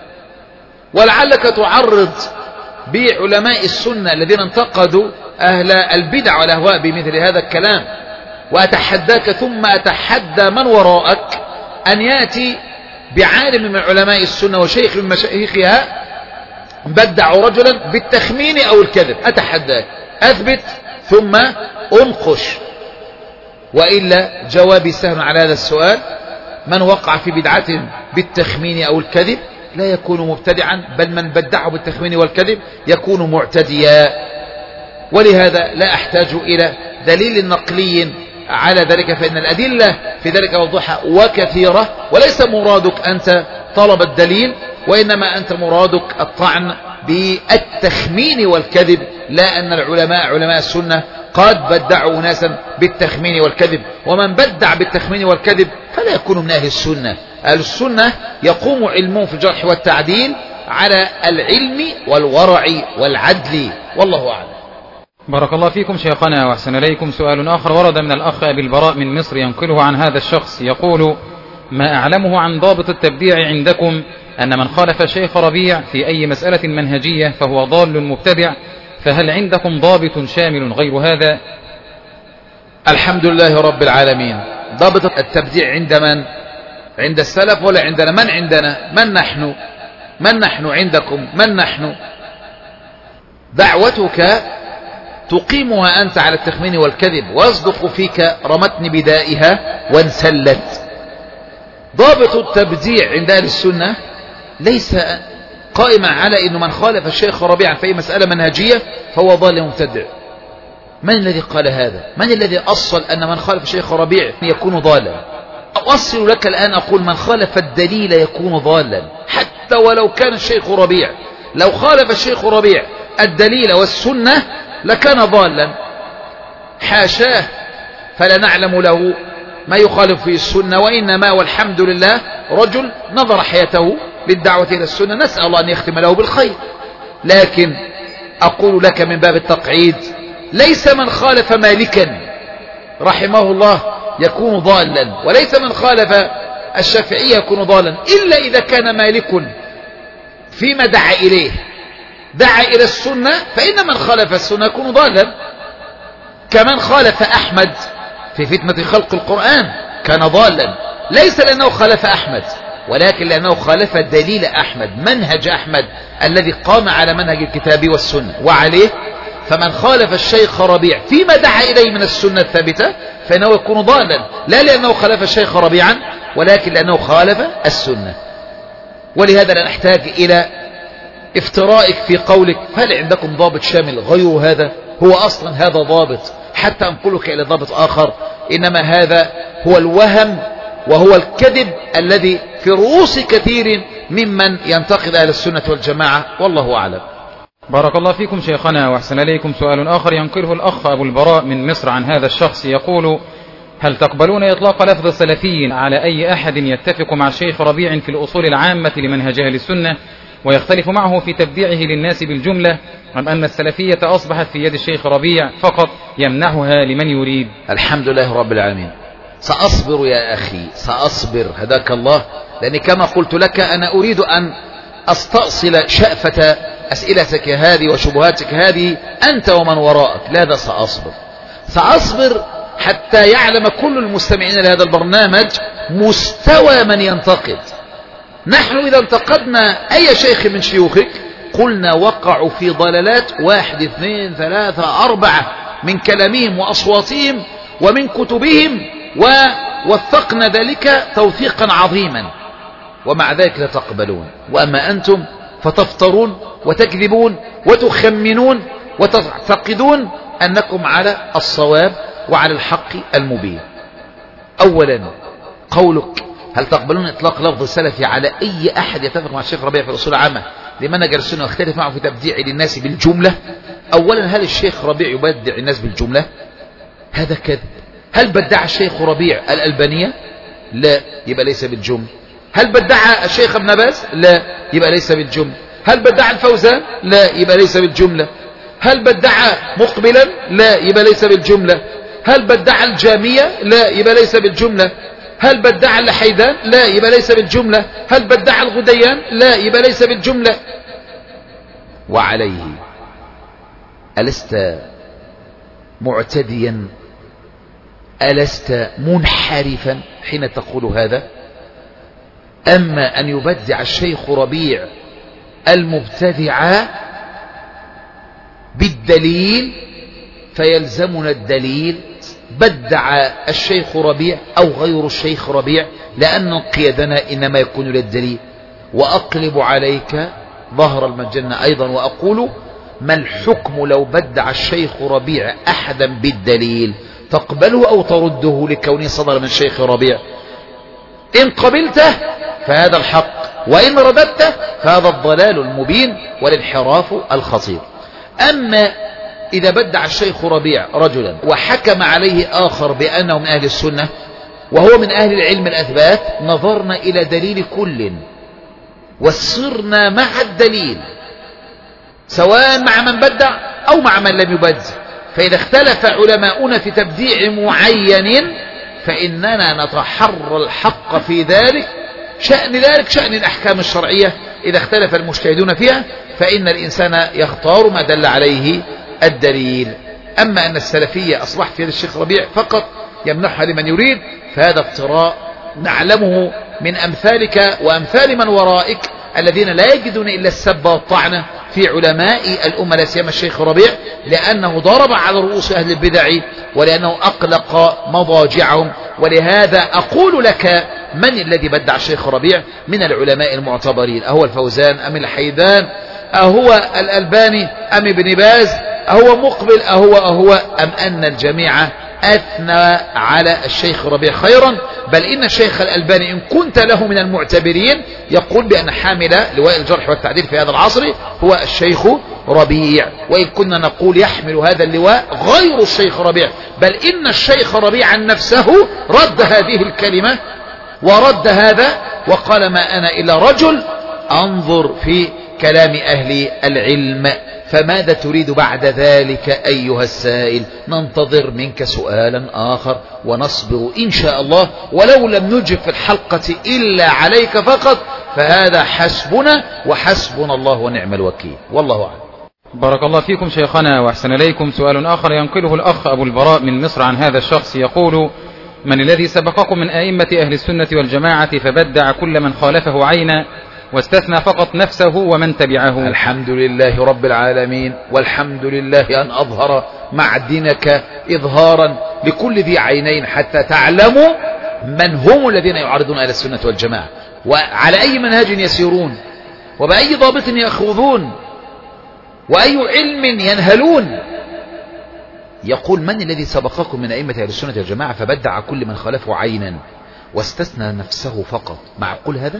ولعلك تعرض بعلماء السنة الذين انتقدوا أهل البدع والأهواء بمثل هذا الكلام، وأتحداك ثم أتحدى من وراءك أن يأتي بعالم من علماء السنة وشيخ من مشايخها بدعوا رجلا بالتخمين أو الكذب، أتحداك أثبت ثم أنقش، وإلا جوابي سهل على هذا السؤال: من وقع في بدعة بالتخمين أو الكذب لا يكون مبتدعا، بل من بدعه بالتخمين والكذب يكون معتديا. ولهذا لا أحتاج إلى دليل نقلي على ذلك، فإن الأدلة في ذلك واضحة وكثيرة، وليس مرادك أنت طلب الدليل، وإنما أنت مرادك الطعن بالتخمين والكذب، لا أن العلماء علماء السنة قد بدعوا ناسا بالتخمين والكذب، ومن بدع بالتخمين والكذب فلا يكون من أهل السنة. أهل السنة يقوم علمهم في الجرح والتعديل على العلم والورع والعدل، والله أعلم. بارك الله فيكم شيخنا وأحسن إليكم. سؤال آخر ورد من الأخ أبي البراء من مصر ينقله عن هذا الشخص يقول: ما أعلمه عن ضابط التبديع عندكم أن من خالف شيخ ربيع في أي مسألة منهجية فهو ضال مبتدع، فهل عندكم ضابط شامل غير هذا؟ الحمد لله رب العالمين. ضابط التبديع عند من؟ عند السلف ولا عندنا؟ من عندنا؟ من نحن عندكم؟ من نحن؟ دعوتك تقيمها أنت على التخمين والكذب، ويصدق فيك رمتني بدائها وانسلت. ضابط التبديع عند أهل السنة ليس قائما على أنه من خالف الشيخ ربيعا في مسألة منهجية فهو ضال مبتدع. من الذي قال هذا؟ من الذي أصل أن من خالف الشيخ ربيع يكون ضالا؟ أوصل لك الآن أقول: من خالف الدليل يكون ضالا، حتى ولو كان الشيخ ربيع. لو خالف الشيخ ربيع الدليل والسنة لكان ضالا، حاشاه، فلا نعلم له ما يخالف في السنة، وإنما والحمد لله رجل نظر حياته للدعوة إلى السنة، نسأل الله أن يختم له بالخير. لكن أقول لك من باب التقعيد: ليس من خالف مالكا رحمه الله يكون ضالا، وليس من خالف الشافعية يكون ضالا، إلا إذا كان مالك فيما دعا إليه دعا إلى السنة، فإن من خالف السنة يكون ضالا. كمن خالف أحمد في فتنة خلق القرآن كان ضالا، ليس لأنه خالف أحمد، ولكن لأنه خالف دليل أحمد، منهج أحمد الذي قام على منهج الكتاب والسنة وعليه. فمن خالف الشيخ ربيع فيما دعا إليه من السنة الثابتة فإنه يكون ضالا، لا لأنه خالف الشيخ ربيعا، ولكن لأنه خالف السنة. ولهذا لا نحتاج إلى افترائك في قولك: هل عندكم ضابط شامل غير هذا؟ هو أصلا هذا ضابط، حتى أنقلك إلى ضابط آخر، إنما هذا هو الوهم وهو الكذب الذي في رؤوس كثير ممن ينتقد أهل السنة والجماعة، والله أعلم. بارك الله فيكم شيخنا وأحسن إليكم. سؤال آخر ينقله الأخ أبو البراء من مصر عن هذا الشخص يقول: هل تقبلون إطلاق لفظ السلفيين على أي أحد يتفق مع الشيخ ربيع في الأصول العامة لمنهج أهل السنة ويختلف معه في تبديعه للناس بالجملة، أم أن السلفية أصبحت في يد الشيخ ربيع فقط يمنحها لمن يريد؟ الحمد لله رب العالمين. سأصبر يا أخي، سأصبر هداك الله، لأني كما قلت لك أنا أريد أن أستأصل شأفة أسئلتك هذه وشبهاتك هذه أنت ومن وراءك. لا، سأصبر حتى يعلم كل المستمعين لهذا البرنامج مستوى من ينتقد. نحن إذا انتقدنا أي شيخ من شيوخك قلنا وقعوا في ضلالات 1 2 3 4 من كلامهم وأصواتهم ومن كتبهم، ووثقنا ذلك توثيقا عظيما، ومع ذلك لا تقبلون. وأما أنتم فتفترون وتكذبون وتخمنون وتعتقدون أنكم على الصواب وعلى الحق المبين. أولا قولك هل تقبلون إطلاق لفظ السلفي على أي أحد يتفق مع الشيخ ربيع في الأصول العامة لمن جلسنا واختلف معه في تبديع للناس بالجملة؟ أولا هل الشيخ ربيع يبدع الناس بالجملة؟ هذا كذب. هل بدع الشيخ ربيع الألبانية؟ لا، يبقى ليس بالجملة. هل بدع الشيخ ابن باز؟ لا، يبقى ليس بالجملة. هل بدع الفوزان؟ لا، يبقى ليس بالجملة. هل بدع مقبلا؟ لا، يبقى ليس بالجملة. هل بدع الجامية؟ لا، يبقى ليس بالجملة. هل بدع اللحيدان؟ لا، يبقى ليس بالجملة. هل بدع الغديان؟ لا، يبقى ليس بالجملة. وعليه ألست معتديا؟ ألست منحرفا حين تقول هذا؟ أما أن يبدع الشيخ ربيع المبتدع بالدليل فيلزمنا الدليل. بدع الشيخ ربيع أو غير الشيخ ربيع، لأن قيادنا إنما يكون للدليل. وأقلب عليك ظهر المجنة أيضا وأقول ما الحكم لو بدع الشيخ ربيع أحدا بالدليل؟ تقبله أو ترده لكونه صدر من الشيخ ربيع؟ إن قبلته فهذا الحق، وإن رددته فهذا الضلال المبين والانحراف الخطير. أما إذا بدع الشيخ ربيع رجلا وحكم عليه آخر بأنه من أهل السنة وهو من أهل العلم الأثبات، نظرنا إلى دليل كل وسرنا مع الدليل، سواء مع من بدع أو مع من لم يبدع. فإذا اختلف علماؤنا في تبديع معين فإننا نتحرى الحق في ذلك. شأن الأحكام الشرعية إذا اختلف المجتهدون فيها فإن الإنسان يختار ما دل عليه الدليل. أما أن السلفية أصبحت في يد الشيخ ربيع فقط يمنحها لمن يريد فهذا افتراء نعلمه من أمثالك وأمثال من ورائك الذين لا يجدون إلا السب والطعنة في علماء الأمة لا سيما الشيخ ربيع، لأنه ضرب على رؤوس أهل البدع ولأنه أقلق مضاجعهم. ولهذا أقول لك من الذي بدع الشيخ ربيع من العلماء المعتبرين؟ أهو الفوزان أم الحيدان؟ أهو الألباني أم ابن باز؟ أهو مقبل أهو أم أن الجميع أثنى على الشيخ ربيع خيرا؟ بل إن الشيخ الألباني إن كنت له من المعتبرين يقول بأن حامل لواء الجرح والتعديل في هذا العصر هو الشيخ ربيع، وإن كنا نقول يحمل هذا اللواء غير الشيخ ربيع، بل إن الشيخ ربيع نفسه رد هذه الكلمة ورد هذا وقال ما أنا إلا رجل أنظر في كلام أهل العلم. فماذا تريد بعد ذلك أيها السائل؟ ننتظر منك سؤالا آخر ونصبر إن شاء الله، ولو لم نجب في الحلقة إلا عليك فقط فهذا حسبنا وحسبنا الله ونعم الوكيل، والله أعلم. بارك الله فيكم شيخنا وأحسن إليكم. سؤال آخر ينقله الأخ أبو البراء من مصر عن هذا الشخص يقول: من الذي سبقكم من أئمة أهل السنة والجماعة فبدع كل من خالفه عينا واستثنى فقط نفسه ومن تبعه؟ الحمد لله رب العالمين، والحمد لله أن أظهر معدنك إظهارا لكل ذي عينين حتى تعلموا من هم الذين يعارضون أهل السنة والجماعة وعلى أي منهج يسيرون وبأي ضابط يأخذون وأي علم ينهلون. يقول: من الذي سبقكم من أئمة أهل السنة والجماعة فبدع كل من خالفه عينا واستثنى نفسه فقط؟ معقول هذا؟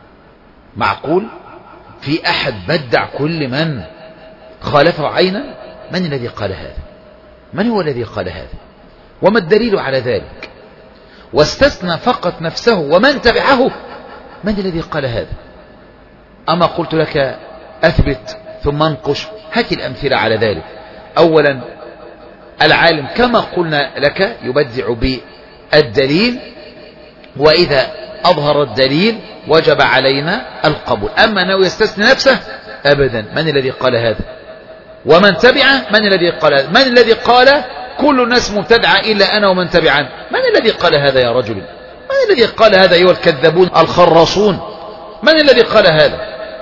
معقول في أحد بدع كل من خالفه عينا؟ من الذي قال هذا؟ من هو الذي قال هذا؟ وما الدليل على ذلك؟ واستثنى فقط نفسه ومن تبعه؟ من الذي قال هذا؟ أما قلت لك أثبت ثم انقش؟ هات الأمثلة على ذلك. أولا العالم كما قلنا لك يبدع بالدليل، وإذا أظهر الدليل وجب علينا القبول. أما أنه يستثني نفسه أبدا، من الذي قال هذا؟ ومن تبعه من الذي قال هذا؟ من الذي قال كل الناس مبتدعة إلا أنا ومن تبعان؟ من الذي قال هذا يا رجل؟ من الذي قال هذا أيها الكذابون الخراصون؟ من الذي قال هذا؟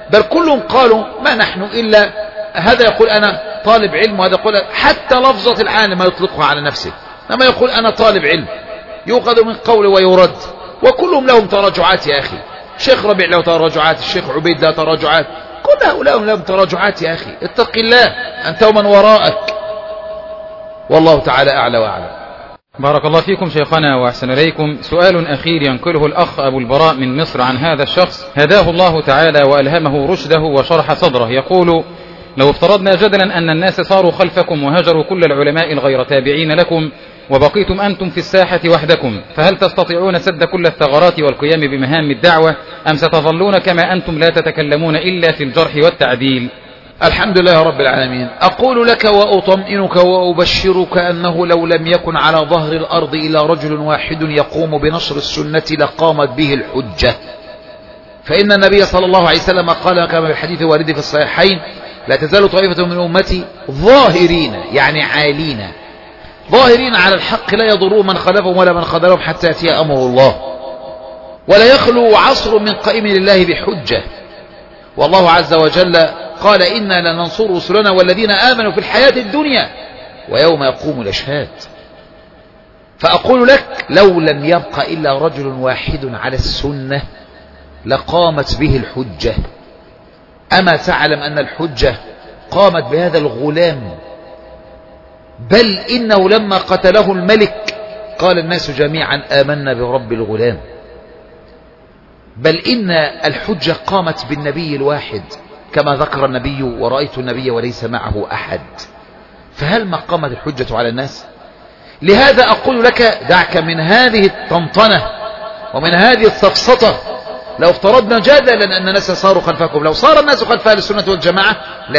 بل كلهم قالوا ما نحن إلا هذا يقول أنا طالب علم، وهذا يقول حتى لفظة العالم ما يطلقها على نفسه، لما يقول أنا طالب علم يؤخذ من قوله ويرد، وكلهم لهم تراجعات يا أخي. الشيخ ربيع له تراجعات، الشيخ عبيد له تراجعات، كل هؤلاء لهم تراجعات يا أخي. اتق الله أنت ومن وراءك، والله تعالى أعلى وأعلم. بارك الله فيكم شيخنا وأحسن إليكم. سؤال أخير ينقله الأخ أبو البراء من مصر عن هذا الشخص هداه الله تعالى وألهمه رشده وشرح صدره، يقول: لو افترضنا جدلا أن الناس صاروا خلفكم وهجروا كل العلماء الغير تابعين لكم وبقيتم أنتم في الساحة وحدكم، فهل تستطيعون سد كل الثغرات والقيام بمهام الدعوة، أم ستظلون كما أنتم لا تتكلمون إلا في الجرح والتعديل؟ الحمد لله رب العالمين. أقول لك وأطمئنك وأبشرك أنه لو لم يكن على ظهر الأرض إلا رجل واحد يقوم بنشر السنة لقامت به الحجة. فإن النبي صلى الله عليه وسلم قال كما في الحديث الوارد في الصحيحين: لا تزال طائفة من أمتي ظاهرين، يعني عالين، ظاهرين على الحق لا يضروا من خلفهم ولا من خذلهم حتى يأتي أمر الله، ولا يخلو عصر من قائم لله بحجة. والله عز وجل قال: إنا لننصر رسلنا والذين آمنوا في الحياة الدنيا ويوم يقوم الأشهاد. فأقول لك لو لم يبق إلا رجل واحد على السنة لقامت به الحجة. أما تعلم أن الحجة قامت بهذا الغلام، بل إنه لما قتله الملك قال الناس جميعا آمنا برب الغلام، بل إن الحجة قامت بالنبي الواحد كما ذكر النبي: ورأيت النبي وليس معه أحد. فهل ما قامت الحجة على الناس؟ لهذا أقول لك دعك من هذه الطنطنة ومن هذه السفسطة. لو افترضنا جدلا أن الناس صاروا خلفكم، لو صار الناس خلف أهل السنة والجماعة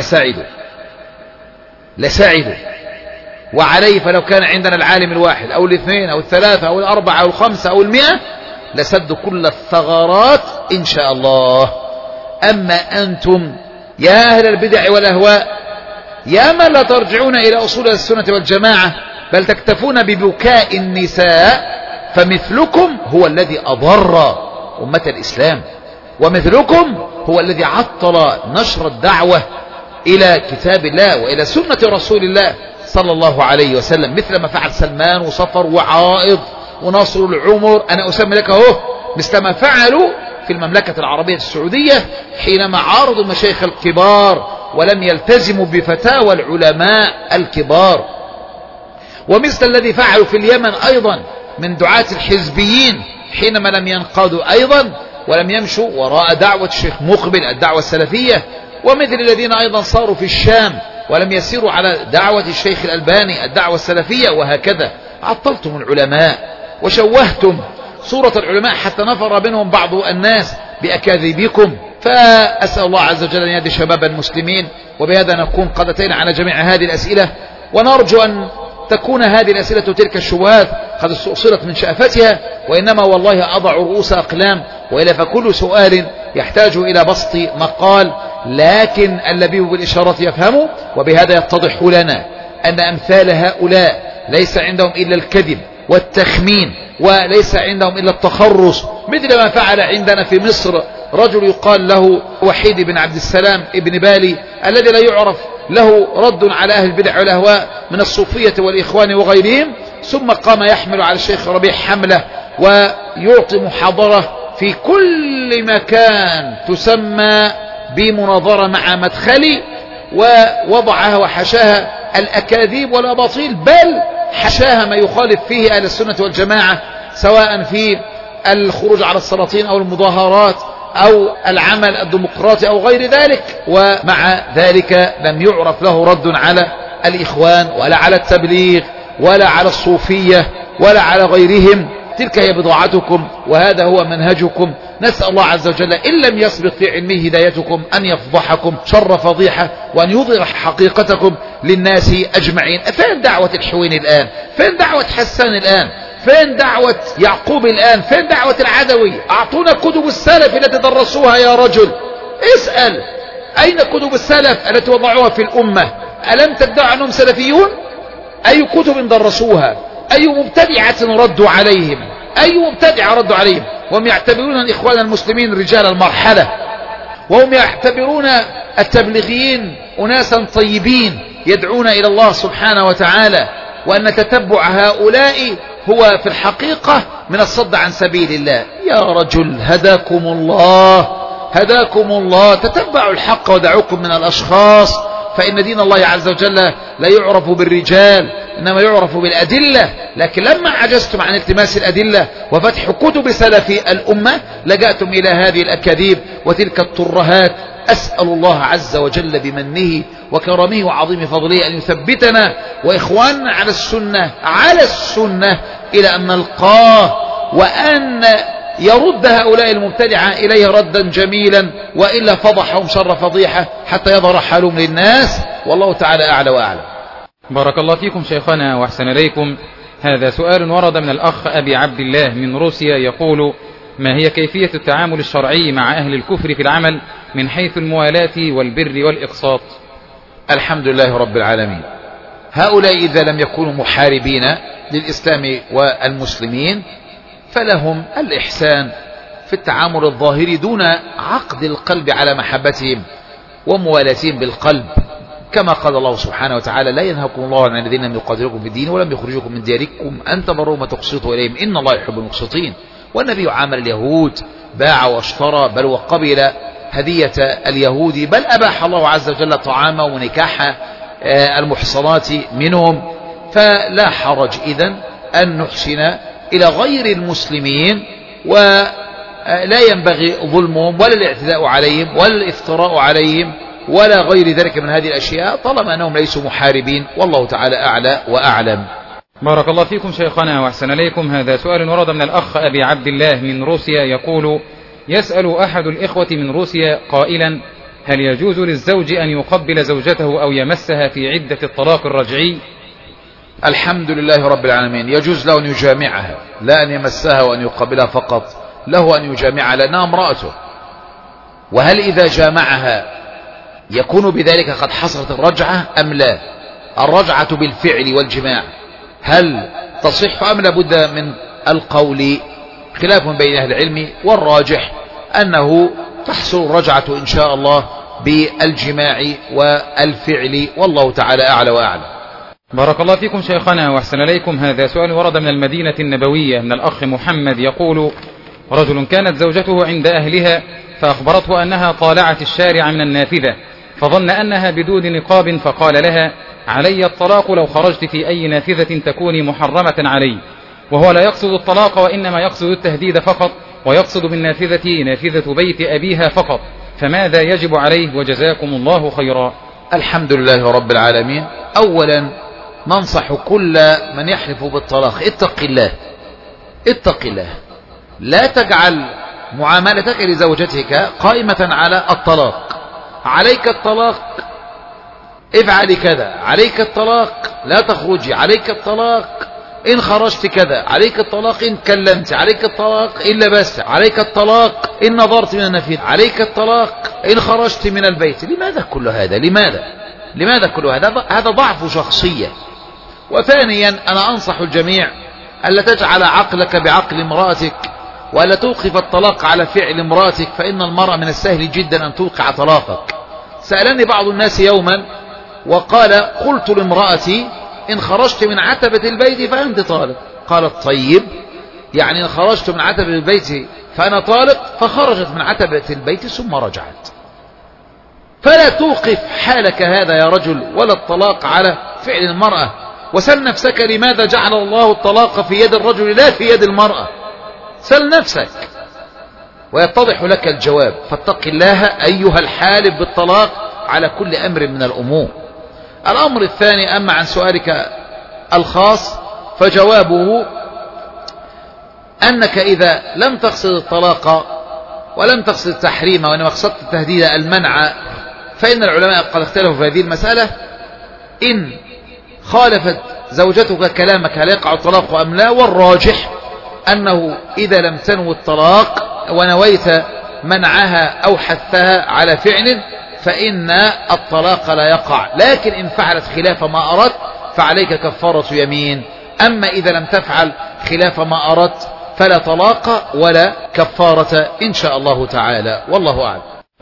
لسعدوا. وعليه فلو كان عندنا العالم الواحد أو الاثنين أو الثلاثة أو الأربعة أو الخمسة أو 100 لسد كل الثغرات إن شاء الله. أما أنتم يا أهل البدع والأهواء، يا من لا ترجعون إلى أصول السنة والجماعة بل تكتفون ببكاء النساء، فمثلكم هو الذي أضر أمة الإسلام، ومثلكم هو الذي عطل نشر الدعوة إلى كتاب الله وإلى سنة رسول الله صلى الله عليه وسلم، مثل ما فعل سلمان وصفر وعائض وناصر العمر. أنا أسمي لك مثل ما فعلوا في المملكة العربية السعودية حينما عارضوا المشايخ الكبار ولم يلتزموا بفتاوى العلماء الكبار، ومثل الذي فعلوا في اليمن أيضا من دعاة الحزبيين حينما لم ينقادوا أيضا ولم يمشوا وراء دعوة الشيخ مقبل الدعوة السلفية، ومثل الذين أيضا صاروا في الشام ولم يسيروا على دعوة الشيخ الألباني الدعوة السلفية. وهكذا عطلتم العلماء وشوهتم صورة العلماء حتى نفر منهم بعض الناس بأكاذيبكم. فأسأل الله عز وجل أن يهدي شباب المسلمين. وبهذا نكون قد أتينا على جميع هذه الأسئلة، ونرجو أن تكون هذه الأسئلة وتلك الشبهات قد استؤصلت من شأفتها، وإنما والله أضع رؤوس أقلام، وإلا فكل سؤال يحتاج إلى بسط مقال، لكن اللبيب بالإشارة يفهم. وبهذا يتضح لنا أن أمثال هؤلاء ليس عندهم إلا الكذب والتخمين، وليس عندهم إلا التخرص، مثل ما فعل عندنا في مصر رجل يقال له وحيد بن عبد السلام ابن بالي، الذي لا يعرف له رد على أهل البدع والأهواء من الصوفية والإخوان وغيرهم، ثم قام يحمل على الشيخ ربيع حملة ويعطي محاضرة في كل مكان تسمى بمناظرة مع مدخلي، ووضعها وحشاها الأكاذيب والأباطيل، بل حشاها ما يخالف فيه أهل السنة والجماعة، سواء في الخروج على السلاطين أو المظاهرات أو العمل الديمقراطي أو غير ذلك. ومع ذلك لم يعرف له رد على الإخوان ولا على التبليغ ولا على الصوفية ولا على غيرهم. تلك هي بضاعتكم وهذا هو منهجكم. نسأل الله عز وجل إن لم يسبق في علمه هدايتكم أن يفضحكم شر فضيحة، وأن يظهر حقيقتكم للناس أجمعين. فين دعوة الحويني الآن؟ فين دعوة حسان الآن؟ فين دعوة يعقوب الآن؟ فين دعوة العدوي؟ أعطونا كتب السلف التي درسوها يا رجل. اسأل أين كتب السلف التي وضعوها في الأمة؟ ألم تدعوا أنهم سلفيون؟ أي كتب درسوها؟ أي مبتدعة ردوا عليهم؟ أي مبتدعة ردوا عليهم؟ وهم يعتبرون الإخوان المسلمين رجال المرحلة، وهم يعتبرون التبليغيين أناسا طيبين يدعون إلى الله سبحانه وتعالى، وأن تتبع هؤلاء هو في الحقيقة من الصد عن سبيل الله. يا رجل هداكم الله، هداكم الله، تتبعوا الحق ودعوكم من الأشخاص، فإن دين الله عز وجل لا يعرف بالرجال إنما يعرف بالأدلة. لكن لما عجزتم عن التماس الأدلة وفتح كتب سلف الأمة لجأتم إلى هذه الأكاذيب وتلك الترهات. أسأل الله عز وجل بمنه وكرمه وعظيم فضله أن يثبتنا وإخواننا على السنة إلى أن نلقاه، وأن يرد هؤلاء المبتدعة إليه ردا جميلا، وإلا فضحهم شر فضيحة حتى يظهر حالهم للناس. والله تعالى أعلى وأعلم. بارك الله فيكم شيخنا وأحسن إليكم. هذا سؤال ورد من الأخ أبي عبد الله من روسيا، يقول: ما هي كيفية التعامل الشرعي مع أهل الكفر في العمل من حيث الموالاة والبر والإقساط؟ الحمد لله رب العالمين. هؤلاء إذا لم يكونوا محاربين للإسلام والمسلمين فلهم الإحسان في التعامل الظاهري دون عقد القلب على محبتهم وموالاتهم بالقلب، كما قال الله سبحانه وتعالى: لا ينهاكم الله عن الذين لم يقاتلوكم في الدين ولم يخرجوكم من دياركم أن تبروهم وتقسطوا إليهم إن الله يحب المقسطين. والنبي عامل اليهود، باع واشترى، بل وقبل هدية اليهود، بل أباح الله عز وجل طعام ونكاح المحصنات منهم. فلا حرج إذن أن نحسن إلى غير المسلمين، ولا ينبغي ظلمهم ولا الاعتداء عليهم ولا الافتراء عليهم ولا غير ذلك من هذه الأشياء طالما أنهم ليسوا محاربين، والله تعالى أعلى وأعلم. بارك الله فيكم شيخنا وأحسن إليكم. هذا سؤال ورد من الأخ أبي عبد الله من روسيا، يقول: يسأل أحد الإخوة من روسيا قائلا: هل يجوز للزوج أن يقبل زوجته أو يمسها في عدة الطلاق الرجعي؟ الحمد لله رب العالمين. يجوز له أن يجامعها، لا أن يمسها وأن يقبلها فقط، له أن يجامعها لأنها امرأته. وهل إذا جامعها يكون بذلك قد حصلت الرجعة أم لا؟ الرجعة بالفعل والجماع هل تصح أم لابد من القول؟ خلاف بين أهل العلم، والراجح أنه تحصل الرجعة إن شاء الله بالجماع والفعل، والله تعالى أعلى وأعلم. بارك الله فيكم شيخنا وأحسن إليكم. هذا سؤال ورد من المدينة النبوية من الأخ محمد، يقول: رجل كانت زوجته عند أهلها فأخبرته أنها طالعت الشارع من النافذة، فظن أنها بدون نقاب، فقال لها: علي الطلاق لو خرجت في أي نافذة تكوني محرمة علي. وهو لا يقصد الطلاق وإنما يقصد التهديد فقط، ويقصد بالنافذة نافذة بيت أبيها فقط، فماذا يجب عليه؟ وجزاكم الله خيرا. الحمد لله رب العالمين. أولا ننصح كل من يحلف بالطلاق: اتق الله، اتق الله، لا تجعل معاملتك لزوجتك قائمة على الطلاق. عليك الطلاق، افعلي كذا، عليك الطلاق، لا تخرجي، عليك الطلاق إن خرجت كذا، عليك الطلاق إن كلمت، عليك الطلاق إن لبست، عليك الطلاق إن نظرت من النافذة، عليك الطلاق إن خرجت من البيت. لماذا كل هذا؟ لماذا كل هذا؟ هذا ضعف شخصية. وثانيا أنا أنصح الجميع ألا تجعل عقلك بعقل امرأتك، وألا توقف الطلاق على فعل امرأتك، فإن المرأة من السهل جدا أن توقع طلاقك. سألني بعض الناس يوما وقال: قلت لامرأتي إن خرجت من عتبة البيت فأنت طالق. قالت: طيب، يعني إن خرجت من عتبة البيت فأنا طالق؟ فخرجت من عتبة البيت ثم رجعت. فلا توقف حالك هذا يا رجل ولا الطلاق على فعل المرأة، وسل نفسك لماذا جعل الله الطلاق في يد الرجل لا في يد المرأة. سل نفسك ويتضح لك الجواب. فاتق الله أيها الحالف بالطلاق على كل أمر من الأمور. الأمر الثاني، أما عن سؤالك الخاص فجوابه أنك إذا لم تقصد الطلاق ولم تقصد التحريم وإنما قصدت التهديد المنع، فإن العلماء قد اختلفوا في هذه المسألة. إن خالفت زوجتك كلامك هل يقع الطلاق أم لا؟ والراجح أنه إذا لم تنوي الطلاق ونويت منعها أو حثها على فعل فإن الطلاق لا يقع، لكن إن فعلت خلاف ما أردت فعليك كفارة يمين. أما إذا لم تفعل خلاف ما أردت فلا طلاق ولا كفارة إن شاء الله تعالى، والله أعلم.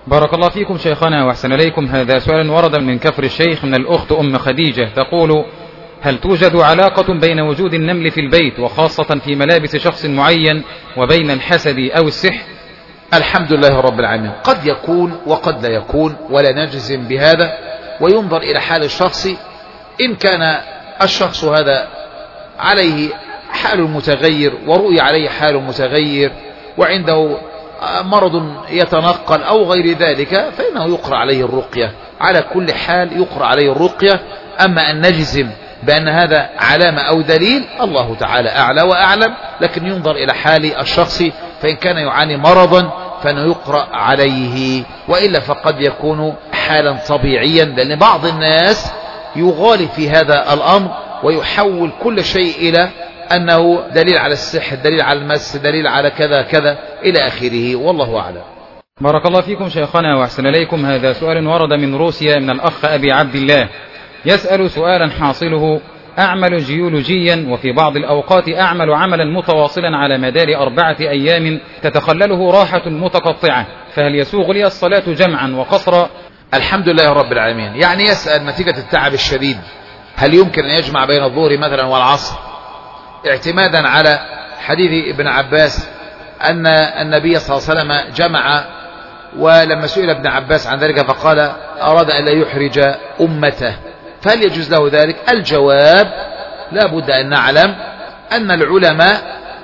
بارك الله فيكم شيخنا وأحسن إليكم. هذا سؤال ورد من كفر الشيخ من الأخت أم خديجة، تقول: هل توجد علاقة بين وجود النمل في البيت وخاصة في ملابس شخص معين وبين الحسد أو السحر؟ الحمد لله رب العالمين. قد يكون وقد لا يكون، ولا نجزم بهذا، وينظر إلى حال الشخص. إن كان الشخص هذا عليه حال متغير ورؤي عليه حال متغير وعنده مرض يتنقل أو غير ذلك فإنه يقرأ عليه الرقية. على كل حال يقرأ عليه الرقية. أما أن نجزم بأن هذا علامة أو دليل الله تعالى أعلى وأعلم، لكن ينظر إلى حال الشخص، فإن كان يعاني مرضا فإنه يقرأ عليه، وإلا فقد يكون حالا طبيعيا، لأن بعض الناس يغالي في هذا الأمر ويحول كل شيء إلى أنه دليل على السحر، دليل على المس، دليل على كذا كذا إلى آخره، والله أعلم. بارك الله فيكم شيخنا وأحسن إليكم. هذا سؤال ورد من روسيا من الأخ أبي عبد الله، يسأل سؤالا حاصله: أعمل جيولوجيا وفي بعض الأوقات أعمل عملا متواصلا على مدار 4 أيام تتخلله راحة متقطعة، فهل يسوغ لي الصلاة جمعا وقصرا؟ الحمد لله رب العالمين. يعني يسأل نتيجة التعب الشديد هل يمكن أن يجمع بين الظهر مثلا والعصر، اعتمادا على حديث ابن عباس أن النبي صلى الله عليه وسلم جمع، ولما سئل ابن عباس عن ذلك فقال أراد أن لا يحرج أمته، فهل يجوز له ذلك؟ الجواب: لا بد أن نعلم أن العلماء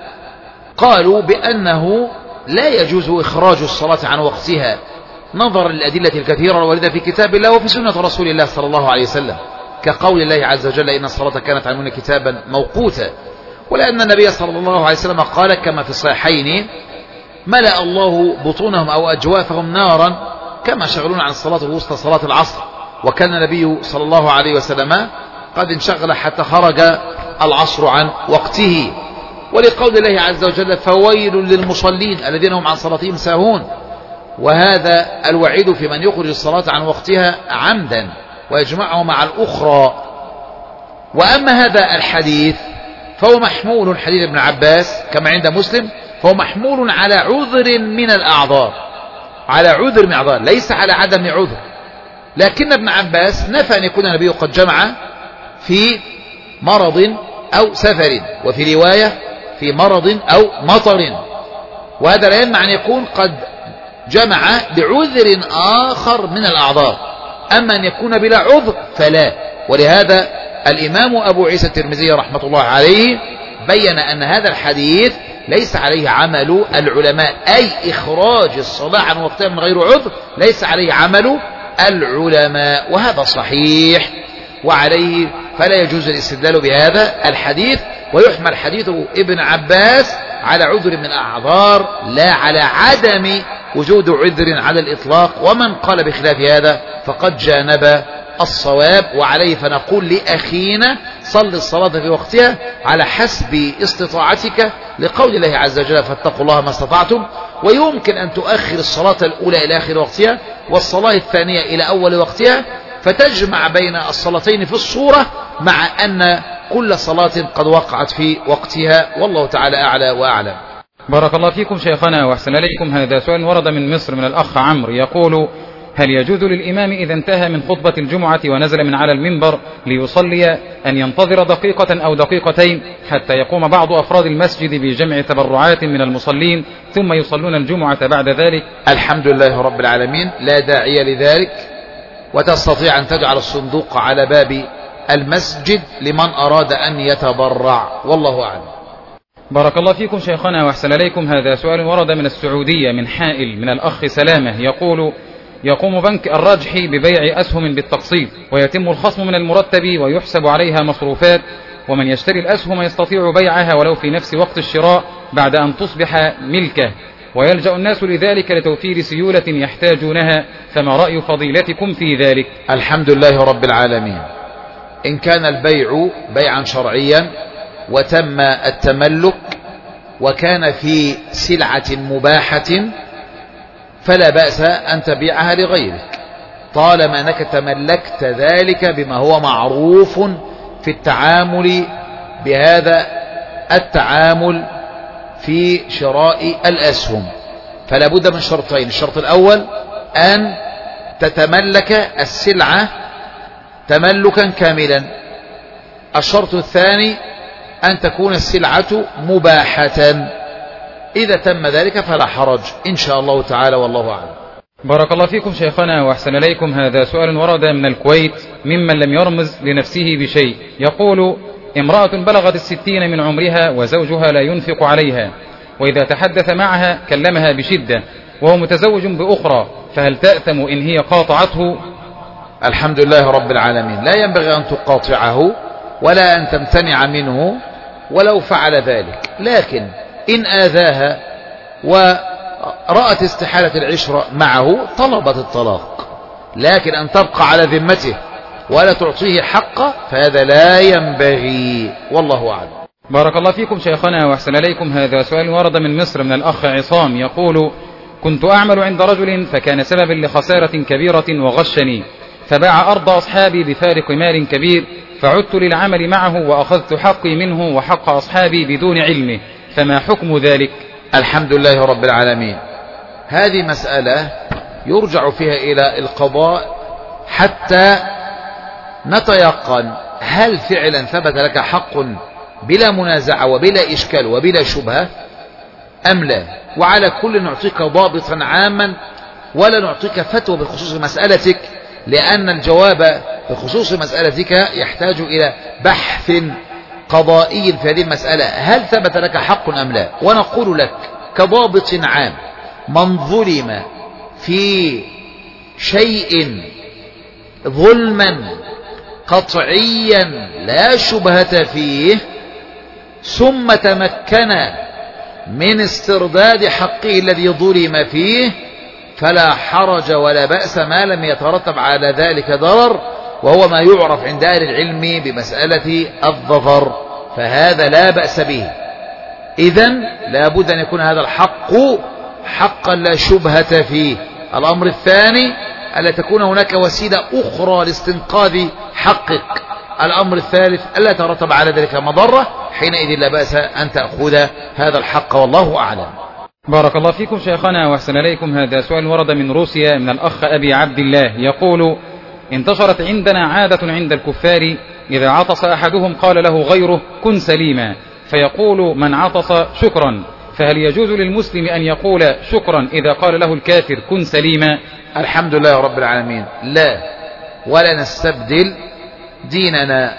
قالوا بأنه لا يجوز إخراج الصلاة عن وقتها نظرا للأدلة الكثيرة الواردة في كتاب الله وفي سنة رسول الله صلى الله عليه وسلم، كقول الله عز وجل: إن الصلاة كانت على المؤمنين كتابا موقوتا، ولأن النبي صلى الله عليه وسلم قال كما في الصحيحين: ملأ الله بطونهم أو أجوافهم نارا كما شغلون عن الصلاة الوسطى صلاة العصر. وكان النبي صلى الله عليه وسلم قد انشغل حتى خرج العصر عن وقته، ولقول الله عز وجل: فويل للمصلين الذين هم عن صلاتهم ساهون. وهذا الوعيد في من يخرج الصلاة عن وقتها عمدا ويجمعه مع الأخرى. وأما هذا الحديث فهو محمول، حديث ابن عباس كما عند مسلم، فهو محمول على عذر من الأعذار، على عذر من الأعذار، ليس على عدم عذر. لكن ابن عباس نفى أن يكون النبي قد جمع في مرض أو سفر، وفي رواية في مرض أو مطر، وهذا لا يمنع أن يكون قد جمع بعذر آخر من الأعذار. أما أن يكون بلا عذر فلا. ولهذا الإمام أبو عيسى الترمذي رحمة الله عليه بين أن هذا الحديث ليس عليه عمل العلماء، أي إخراج الصلاة عن وقتها من غير عذر ليس عليه عمل العلماء، وهذا صحيح، وعليه فلا يجوز الاستدلال بهذا الحديث، ويحمل حديث ابن عباس على عذر من الأعذار لا على عدم وجود عذر على الإطلاق. ومن قال بخلاف هذا فقد جانب الصواب، وعليه فنقول لأخينا: صل الصلاة في وقتها على حسب استطاعتك، لقول الله عز وجل: فاتقوا الله ما استطعتم. ويمكن أن تؤخر الصلاة الأولى إلى آخر وقتها والصلاة الثانية إلى أول وقتها، فتجمع بين الصلاتين في الصورة، مع أن كل صلاة قد وقعت في وقتها، والله تعالى أعلى وأعلم. بارك الله فيكم شيخنا وأحسن إليكم. هذا سؤال ورد من مصر من الأخ عمرو، يقول: هل يجوز للإمام إذا انتهى من خطبة الجمعة ونزل من على المنبر ليصلي أن ينتظر دقيقة أو دقيقتين حتى يقوم بعض أفراد المسجد بجمع تبرعات من المصلين ثم يصلون الجمعة بعد ذلك؟ الحمد لله رب العالمين، لا داعي لذلك، وتستطيع أن تجعل الصندوق على باب المسجد لمن أراد أن يتبرع، والله أعلم. بارك الله فيكم شيخنا وأحسن إليكم. هذا سؤال ورد من السعودية من حائل من الأخ سلامة، يقول: يقوم بنك الرجح ببيع أسهم بالتقسيط ويتم الخصم من المرتب ويحسب عليها مصروفات، ومن يشتري الأسهم يستطيع بيعها ولو في نفس وقت الشراء بعد أن تصبح ملكه، ويلجأ الناس لذلك لتوفير سيولة يحتاجونها، فما رأي فضيلتكم في ذلك؟ الحمد لله رب العالمين. إن كان البيع بيعا شرعيا وتم التملك وكان في سلعة مباحة فلا بأس أن تبيعها لغيرك، طالما أنك تملكت ذلك بما هو معروف في التعامل بهذا التعامل في شراء الأسهم. فلا بد من شرطين: الشرط الأول أن تتملك السلعة تملكا كاملا. الشرط الثاني أن تكون السلعة مباحة. إذا تم ذلك فلا حرج إن شاء الله تعالى، والله أعلم. بارك الله فيكم شيخنا وأحسن إليكم. هذا سؤال ورد من الكويت ممن لم يرمز لنفسه بشيء، يقول: امرأة بلغت 60 من عمرها وزوجها لا ينفق عليها، وإذا تحدث معها كلمها بشدة، وهو متزوج بأخرى، فهل تأثم إن هي قاطعته؟ الحمد لله رب العالمين. لا ينبغي أن تقاطعه ولا أن تمتنع منه ولو فعل ذلك، لكن إن آذاها ورأت استحالة العشرة معه طلبت الطلاق، لكن أن تبقى على ذمته ولا تعطيه حقه فهذا لا ينبغي، والله أعلم. بارك الله فيكم شيخنا وأحسن إليكم. هذا سؤال ورد من مصر من الأخ عصام، يقول: كنت أعمل عند رجل فكان سببا لخسارة كبيرة وغشني، فباع أرض أصحابي بفارق مال كبير، فعدت للعمل معه وأخذت حقي منه وحق أصحابي بدون علمه، فما حكم ذلك؟ الحمد لله رب العالمين. هذه مسألة يرجع فيها إلى القضاء حتى نتيقن هل فعلا ثبت لك حق بلا منازعة وبلا إشكال وبلا شبهة أم لا. وعلى كل نعطيك ضابطا عاما ولا نعطيك فتوى بخصوص مسألتك، لأن الجواب بخصوص مسألتك يحتاج إلى بحث قضائي في هذه المسألة، هل ثبت لك حق أم لا. ونقول لك كضابط عام: من ظلم في شيء ظلما قطعيا لا شبهة فيه ثم تمكن من استرداد حقه الذي ظلم فيه فلا حرج ولا بأس ما لم يترتب على ذلك ضرر، وهو ما يعرف عند أهل العلم بمسألة الظفر، فهذا لا بأس به. إذن لا بد أن يكون هذا الحق حقا لا شبهة فيه. الأمر الثاني ألا تكون هناك وسيلة أخرى لاستنقاذ حقك. الأمر الثالث ألا ترتب على ذلك مضرة، حينئذ لا بأس أن تأخذ هذا الحق، والله أعلم. بارك الله فيكم شيخنا وأحسن إليكم. هذا سؤال ورد من روسيا من الأخ أبي عبد الله، يقول: انتشرت عندنا عادة عند الكفار إذا عطس أحدهم قال له غيره كن سليما، فيقول من عطس شكرا، فهل يجوز للمسلم أن يقول شكرا إذا قال له الكافر كن سليما؟ الحمد لله رب العالمين. لا، ولا نستبدل ديننا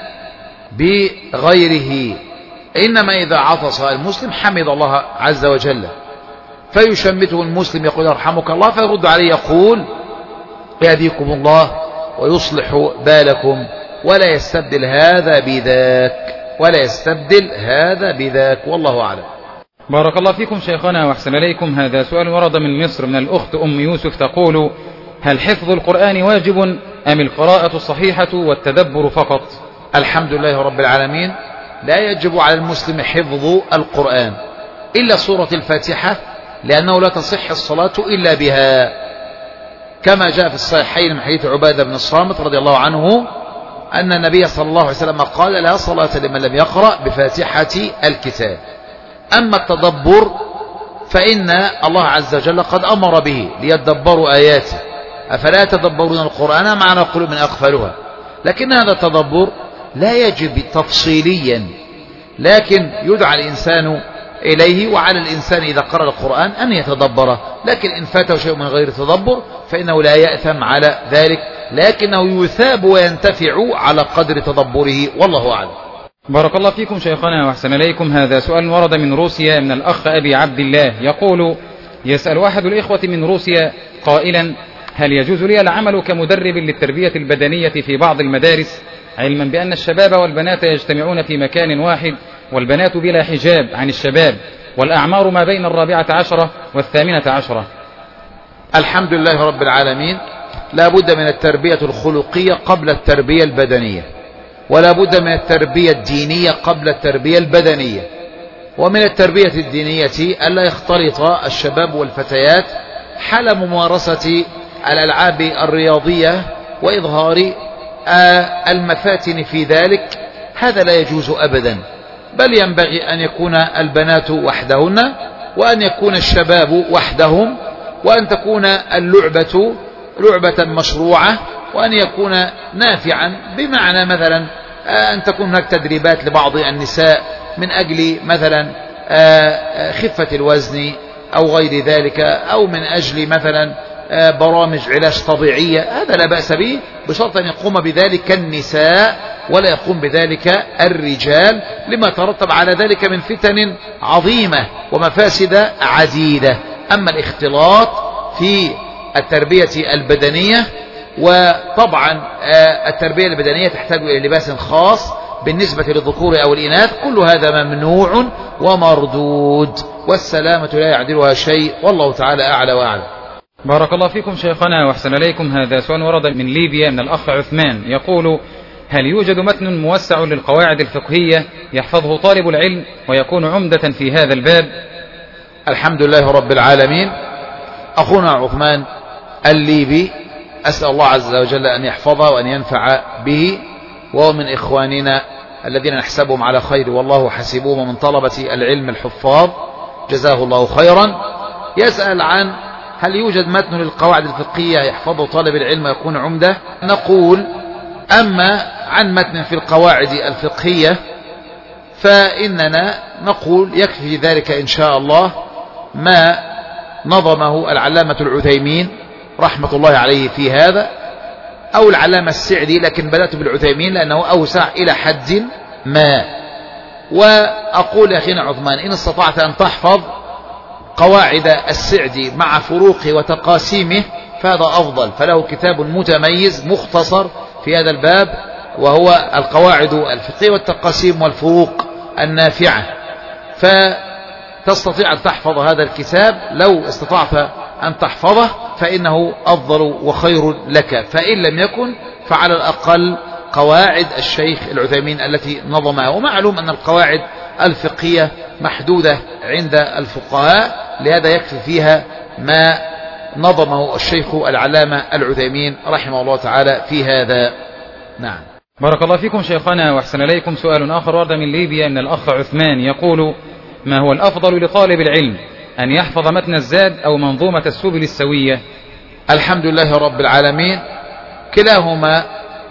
بغيره، إنما إذا عطس المسلم حمد الله عز وجل، فيشمته المسلم يقول يرحمك الله، فيرد عليه يقول يهديكم الله ويصلح بالكم، ولا يستبدل هذا بذاك، ولا يستبدل هذا بذاك، والله أعلم. بارك الله فيكم شيخنا وأحسن إليكم. هذا سؤال ورد من مصر من الأخت أم يوسف، تقول: هل حفظ القرآن واجب أم القراءة الصحيحة والتدبر فقط؟ الحمد لله رب العالمين. لا يجب على المسلم حفظ القرآن إلا سورة الفاتحة، لأنه لا تصح الصلاة إلا بها، كما جاء في الصحيحين من حديث عبادة بن الصامت رضي الله عنه أن النبي صلى الله عليه وسلم قال: لا صلاة لمن لم يقرأ بفاتحة الكتاب. أما التدبر فإن الله عز وجل قد أمر به ليتدبروا آياته، أفلا يتدبرون القرآن معنى قلوب أقفالها. لكن هذا التدبر لا يجب تفصيليا، لكن يدعى الإنسان إليه، وعلى الإنسان إذا قرأ القرآن أن يتدبره، لكن إن فاته شيء من غير تدبر فإنه لا يأثم على ذلك، لكنه يثاب وينتفع على قدر تدبره، والله أعلم. بارك الله فيكم شيخنا وأحسن إليكم. هذا سؤال ورد من روسيا من الأخ أبي عبد الله، يقول: يسأل أحد الإخوة من روسيا قائلا: هل يجوز لي العمل كمدرب للتربية البدنية في بعض المدارس، علما بأن الشباب والبنات يجتمعون في مكان واحد، والبنات بلا حجاب عن الشباب، والأعمار ما بين 14 و18؟ الحمد لله رب العالمين. لا بد من التربية الخلقية قبل التربية البدنية، ولا بد من التربية الدينية قبل التربية البدنية. ومن التربية الدينية ألا يختلط الشباب والفتيات حال ممارسة الألعاب الرياضية وإظهار المفاتن في ذلك، هذا لا يجوز أبدا، بل ينبغي أن يكون البنات وحدهن وأن يكون الشباب وحدهم، وأن تكون اللعبة لعبة مشروعة، وأن يكون نافعا، بمعنى مثلا أن تكون هناك تدريبات لبعض النساء من أجل مثلا خفة الوزن أو غير ذلك، أو من أجل مثلا برامج علاج طبيعية، هذا لا بأس به، بشرط أن يقوم بذلك النساء ولا يقوم بذلك الرجال، لما ترتب على ذلك من فتن عظيمة ومفاسد عديدة. أما الاختلاط في التربية البدنية، وطبعا التربية البدنية تحتاج إلى لباس خاص بالنسبة للذكور أو الإناث، كل هذا ممنوع ومردود، والسلامة لا يعدلها شيء، والله تعالى أعلى وأعلم. بارك الله فيكم شيخنا وأحسن إليكم. هذا سؤال ورد من ليبيا من الأخ عثمان، يقول: هل يوجد متن موسع للقواعد الفقهية يحفظه طالب العلم ويكون عمدة في هذا الباب؟ الحمد لله رب العالمين. أخونا عثمان الليبي أسأل الله عز وجل أن يحفظه وأن ينفع به، وهو من إخواننا الذين نحسبهم على خير، والله حسبهم، من طلبة العلم الحفاظ، جزاه الله خيرا. يسأل عن هل يوجد متن للقواعد الفقهية يحفظه طالب العلم ويكون عمدة. نقول: أما عن متن في القواعد الفقهية فإننا نقول يكفي ذلك إن شاء الله ما نظمه العلامة العثيمين رحمة الله عليه في هذا، أو العلامة السعدي، لكن بدأت بالعثيمين لأنه أوسع إلى حد ما. وأقول يا أخينا عثمان، إن استطعت أن تحفظ قواعد السعدي مع فروقه وتقاسيمه فهذا أفضل، فله كتاب متميز مختصر في هذا الباب، وهو القواعد الفقهية والتقاسيم والفروق النافعة، فتستطيع أن تحفظ هذا الكتاب. لو استطعت أن تحفظه فإنه أفضل وخير لك، فإن لم يكن فعلى الأقل قواعد الشيخ العثيمين التي نظمها. ومعلوم أن القواعد الفقهية محدودة عند الفقهاء، لهذا يكفي فيها ما نظمه الشيخ العلامة العثيمين رحمه الله تعالى في هذا. نعم. بارك الله فيكم شيخنا وأحسن إليكم. سؤال آخر ورد من ليبيا من الأخ عثمان، يقول: ما هو الأفضل لطالب العلم، أن يحفظ متن الزاد أو منظومة السبل السوية؟ الحمد لله رب العالمين، كلاهما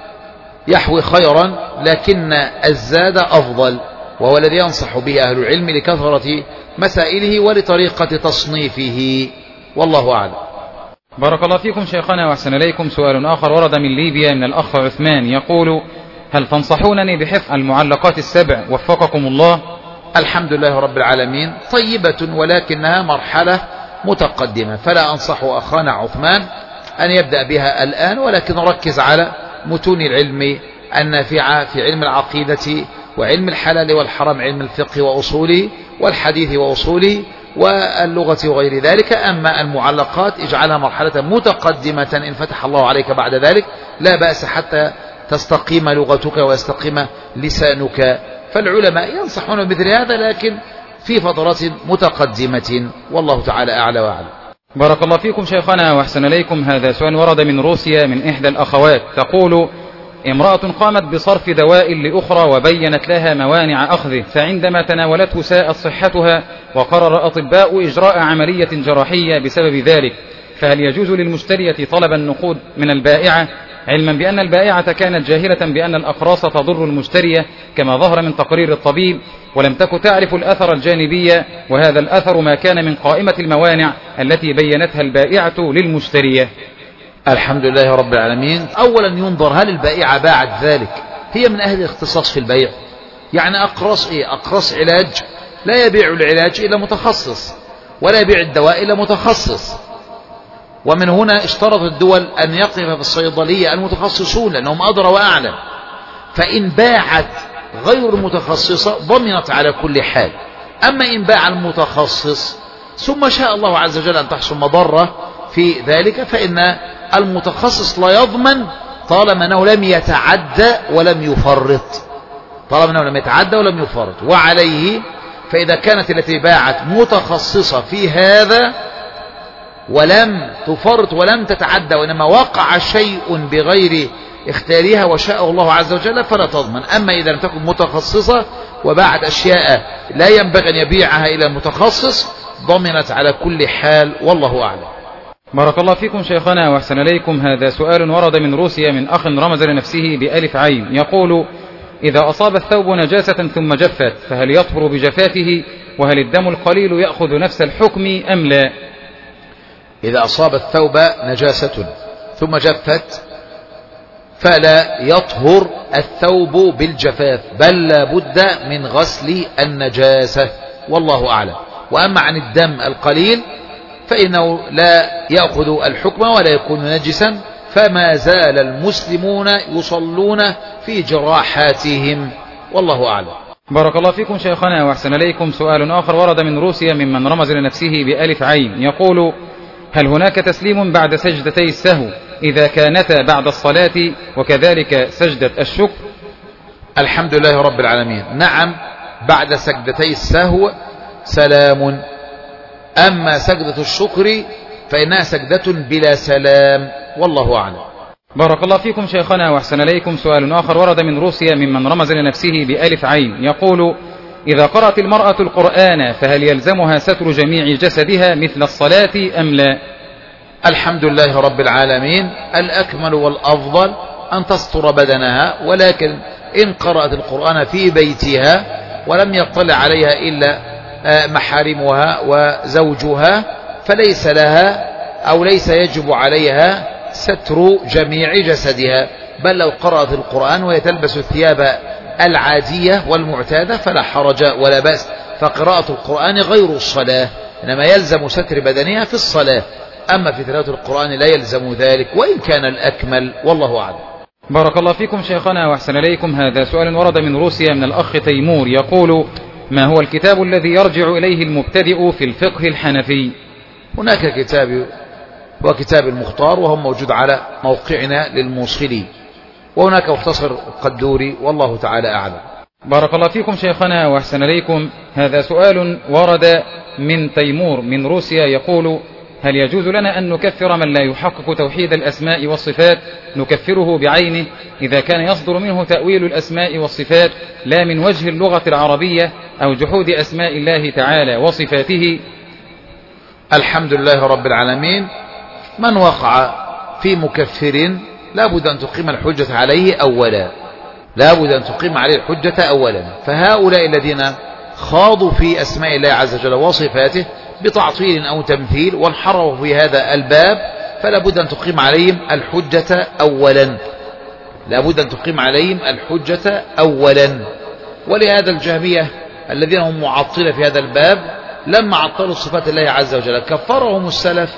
يحوي خيرا، لكن الزاد أفضل، وهو الذي ينصح به أهل العلم لكثرة مسائله ولطريقة تصنيفه، والله أعلم. بارك الله فيكم شيخنا وأحسن إليكم. سؤال آخر ورد من ليبيا من الأخ عثمان، يقول: هل تنصحونني بحفظ المعلقات السبع وفقكم الله؟ الحمد لله رب العالمين، طيبة ولكنها مرحلة متقدمة، فلا أنصح أخانا عثمان أن يبدأ بها الآن، ولكن ركز على متون العلم النافعة في علم العقيدة وعلم الحلال والحرام، علم الفقه وأصوله، والحديث وأصوله، واللغة وغير ذلك. أما المعلقات اجعلها مرحلة متقدمة إن فتح الله عليك بعد ذلك، لا بأس حتى تستقيم لغتك ويستقيم لسانك. فالعلماء ينصحون بمثل هذا، لكن في فترات متقدمة، والله تعالى أعلى وأعلم. بارك الله فيكم شيخنا وأحسن إليكم. هذا سؤال ورد من روسيا من إحدى الأخوات، تقول: امرأة قامت بصرف دواء لأخرى وبينت لها موانع أخذه، فعندما تناولته ساءت صحتها، وقرر أطباء إجراء عملية جراحية بسبب ذلك، فهل يجوز للمشترية طلب النقود من البائعة، علما بأن البائعة كانت جاهلة بأن الأقراص تضر المشترية كما ظهر من تقرير الطبيب، ولم تكن تعرف الأثر الجانبي، وهذا الأثر ما كان من قائمة الموانع التي بينتها البائعة للمشترية؟ الحمد لله رب العالمين. أولا ينظر هل البائعة باعت ذلك، هي من أهل الاختصاص في البيع، يعني أقراص أقراص علاج، لا يبيع العلاج إلا متخصص، ولا يبيع الدواء إلا متخصص. ومن هنا اشترط الدول أن يقف في الصيدلية المتخصصون لأنهم أدرى وأعلم، فإن باعت غير متخصصة ضمنت على كل حال. أما إن باع المتخصص ثم شاء الله عز وجل أن تحصل مضرة في ذلك، فإن المتخصص لا يضمن طالما أنه لم يتعدى ولم يفرط، طالما أنه لم يتعدى ولم يفرط. وعليه فإذا كانت التي باعت متخصصة في هذا ولم تفرط ولم تتعدى، وإنما وقع شيء بغير اختيارها وشاءه الله عز وجل، فلا تضمن. أما إذا لم تكن متخصصة وباعت أشياء لا ينبغي أن يبيعها إلى المتخصص ضمنت على كل حال، والله أعلم. بارك الله فيكم شيخنا وأحسن إليكم. هذا سؤال ورد من روسيا من أخ رمز لنفسه بألف عين، يقول: إذا أصاب الثوب نجاسة ثم جفت فهل يطهر بجفاته؟ وهل الدم القليل يأخذ نفس الحكم أم لا؟ إذا أصاب الثوب نجاسة ثم جفت فلا يطهر الثوب بالجفاف، بل لا بد من غسل النجاسة، والله أعلم. وأما عن الدم القليل فإنه لا يأخذ الحكم ولا يكون نجسا، فما زال المسلمون يصلون في جراحاتهم، والله أعلم. بارك الله فيكم شيخنا وأحسن إليكم. سؤال آخر ورد من روسيا ممن رمز لنفسه بألف عين، يقول: هل هناك تسليم بعد سجدتي السهو إذا كانتا بعد الصلاة، وكذلك سجدة الشكر؟ الحمد لله رب العالمين. نعم، بعد سجدتي السهو سلام، أما سجدة الشكر فإنها سجدة بلا سلام، والله أعلم. بارك الله فيكم شيخنا وأحسن إليكم. سؤال آخر ورد من روسيا ممن رمز لنفسه بألف عين، يقول: إذا قرأت المرأة القرآن فهل يلزمها ستر جميع جسدها مثل الصلاة أم لا؟ الحمد لله رب العالمين. الأكمل والأفضل أن تستر بدنها، ولكن إن قرأت القرآن في بيتها ولم يطلع عليها إلا محارمها وزوجها فليس لها أو ليس يجب عليها ستر جميع جسدها، بل لو قرأت القرآن وهي تلبس الثياب العادية والمعتادة فلا حرج ولا بأس، فقراءة القرآن غير الصلاة، إنما يلزم ستر بدنها في الصلاة، أما في تلاوة القرآن لا يلزم ذلك وإن كان الأكمل، والله أعلم. بارك الله فيكم شيخنا وأحسن إليكم. هذا سؤال ورد من روسيا من الأخ تيمور، يقول: ما هو الكتاب الذي يرجع إليه المبتدئ في الفقه الحنفي؟ هناك كتاب وكتاب المختار، وهو موجود على موقعنا للموصلين، وهناك مختصر القدوري، والله تعالى أعلم. بارك الله فيكم شيخنا وأحسن إليكم. هذا سؤال ورد من تيمور من روسيا، يقول: هل يجوز لنا أن نكفر من لا يحقق توحيد الأسماء والصفات، نكفره بعينه إذا كان يصدر منه تأويل الأسماء والصفات لا من وجه اللغة العربية أو جحود أسماء الله تعالى وصفاته؟ الحمد لله رب العالمين. من وقع في مكفر لا بد أن تقيم الحجة عليه أولا، لا بد أن تقيم عليه الحجة أولا. فهؤلاء الذين خاضوا في أسماء الله عز وجل وصفاته بتعطيل أو تمثيل وانحرفوا في هذا الباب فلا بد أن تقيم عليهم الحجة أولا، لا بد أن تقيم عليهم الحجة أولا. ولهذا الجهمية الذين هم معطلة في هذا الباب لما عطلوا صفات الله عز وجل كفرهم السلف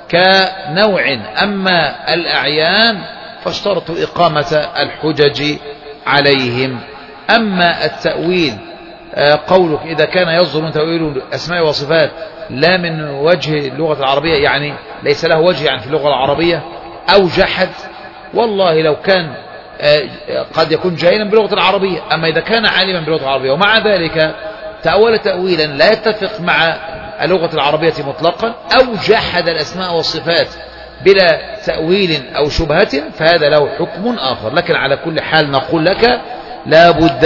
كنوع، أما الأعيان فاشترطوا إقامة الحجج عليهم. أما التأويل قولك إذا كان يصدر من تأويل أسماء وصفات لا من وجه اللغة العربية، يعني ليس له وجه يعني في اللغة العربية، أو جحد، والله لو كان قد يكون جاهلا باللغة العربية، أما إذا كان عالما باللغة العربية ومع ذلك تأول تأويلا لا يتفق مع اللغة العربية مطلقا، أو جحد الأسماء والصفات بلا تأويل أو شبهة، فهذا له حكم آخر. لكن على كل حال نقول لك لا بد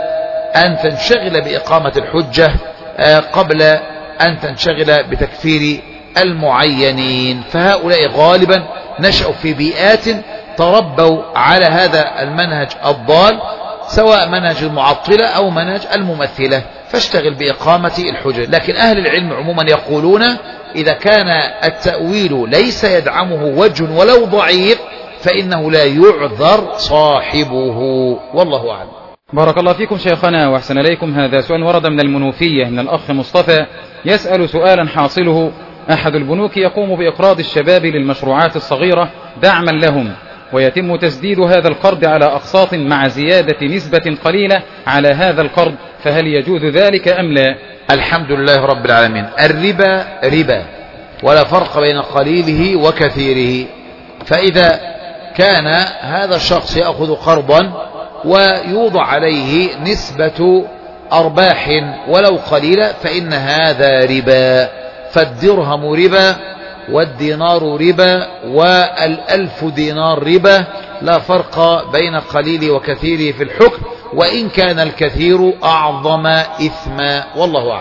أن تنشغل بإقامة الحجة قبل أن تنشغل بتكفير المعينين، فهؤلاء غالبا نشأوا في بيئات تربوا على هذا المنهج الضال، سواء منهج المعطلة أو منهج الممثلة، فاشتغل بإقامة الحجة. لكن أهل العلم عموما يقولون إذا كان التأويل ليس يدعمه وجه ولو ضعيف فإنه لا يعذر صاحبه، والله أعلم. بارك الله فيكم شيخنا وأحسن إليكم. هذا سؤال ورد من المنوفية من الأخ مصطفى، يسأل سؤالا حاصله: أحد البنوك يقوم بإقراض الشباب للمشروعات الصغيرة دعما لهم، ويتم تسديد هذا القرض على أقساط مع زيادة نسبة قليلة على هذا القرض، فهل يجوز ذلك أم لا؟ الحمد لله رب العالمين. الربا ربا ولا فرق بين قليله وكثيره، فإذا كان هذا الشخص يأخذ قرضا ويوضع عليه نسبة أرباح ولو قليلة فإن هذا ربا، فالدرهم ربا والدينار ربا والألف دينار ربا، لا فرق بين قليل وكثير في الحكم، وإن كان الكثير أعظم إثما، والله أعلم.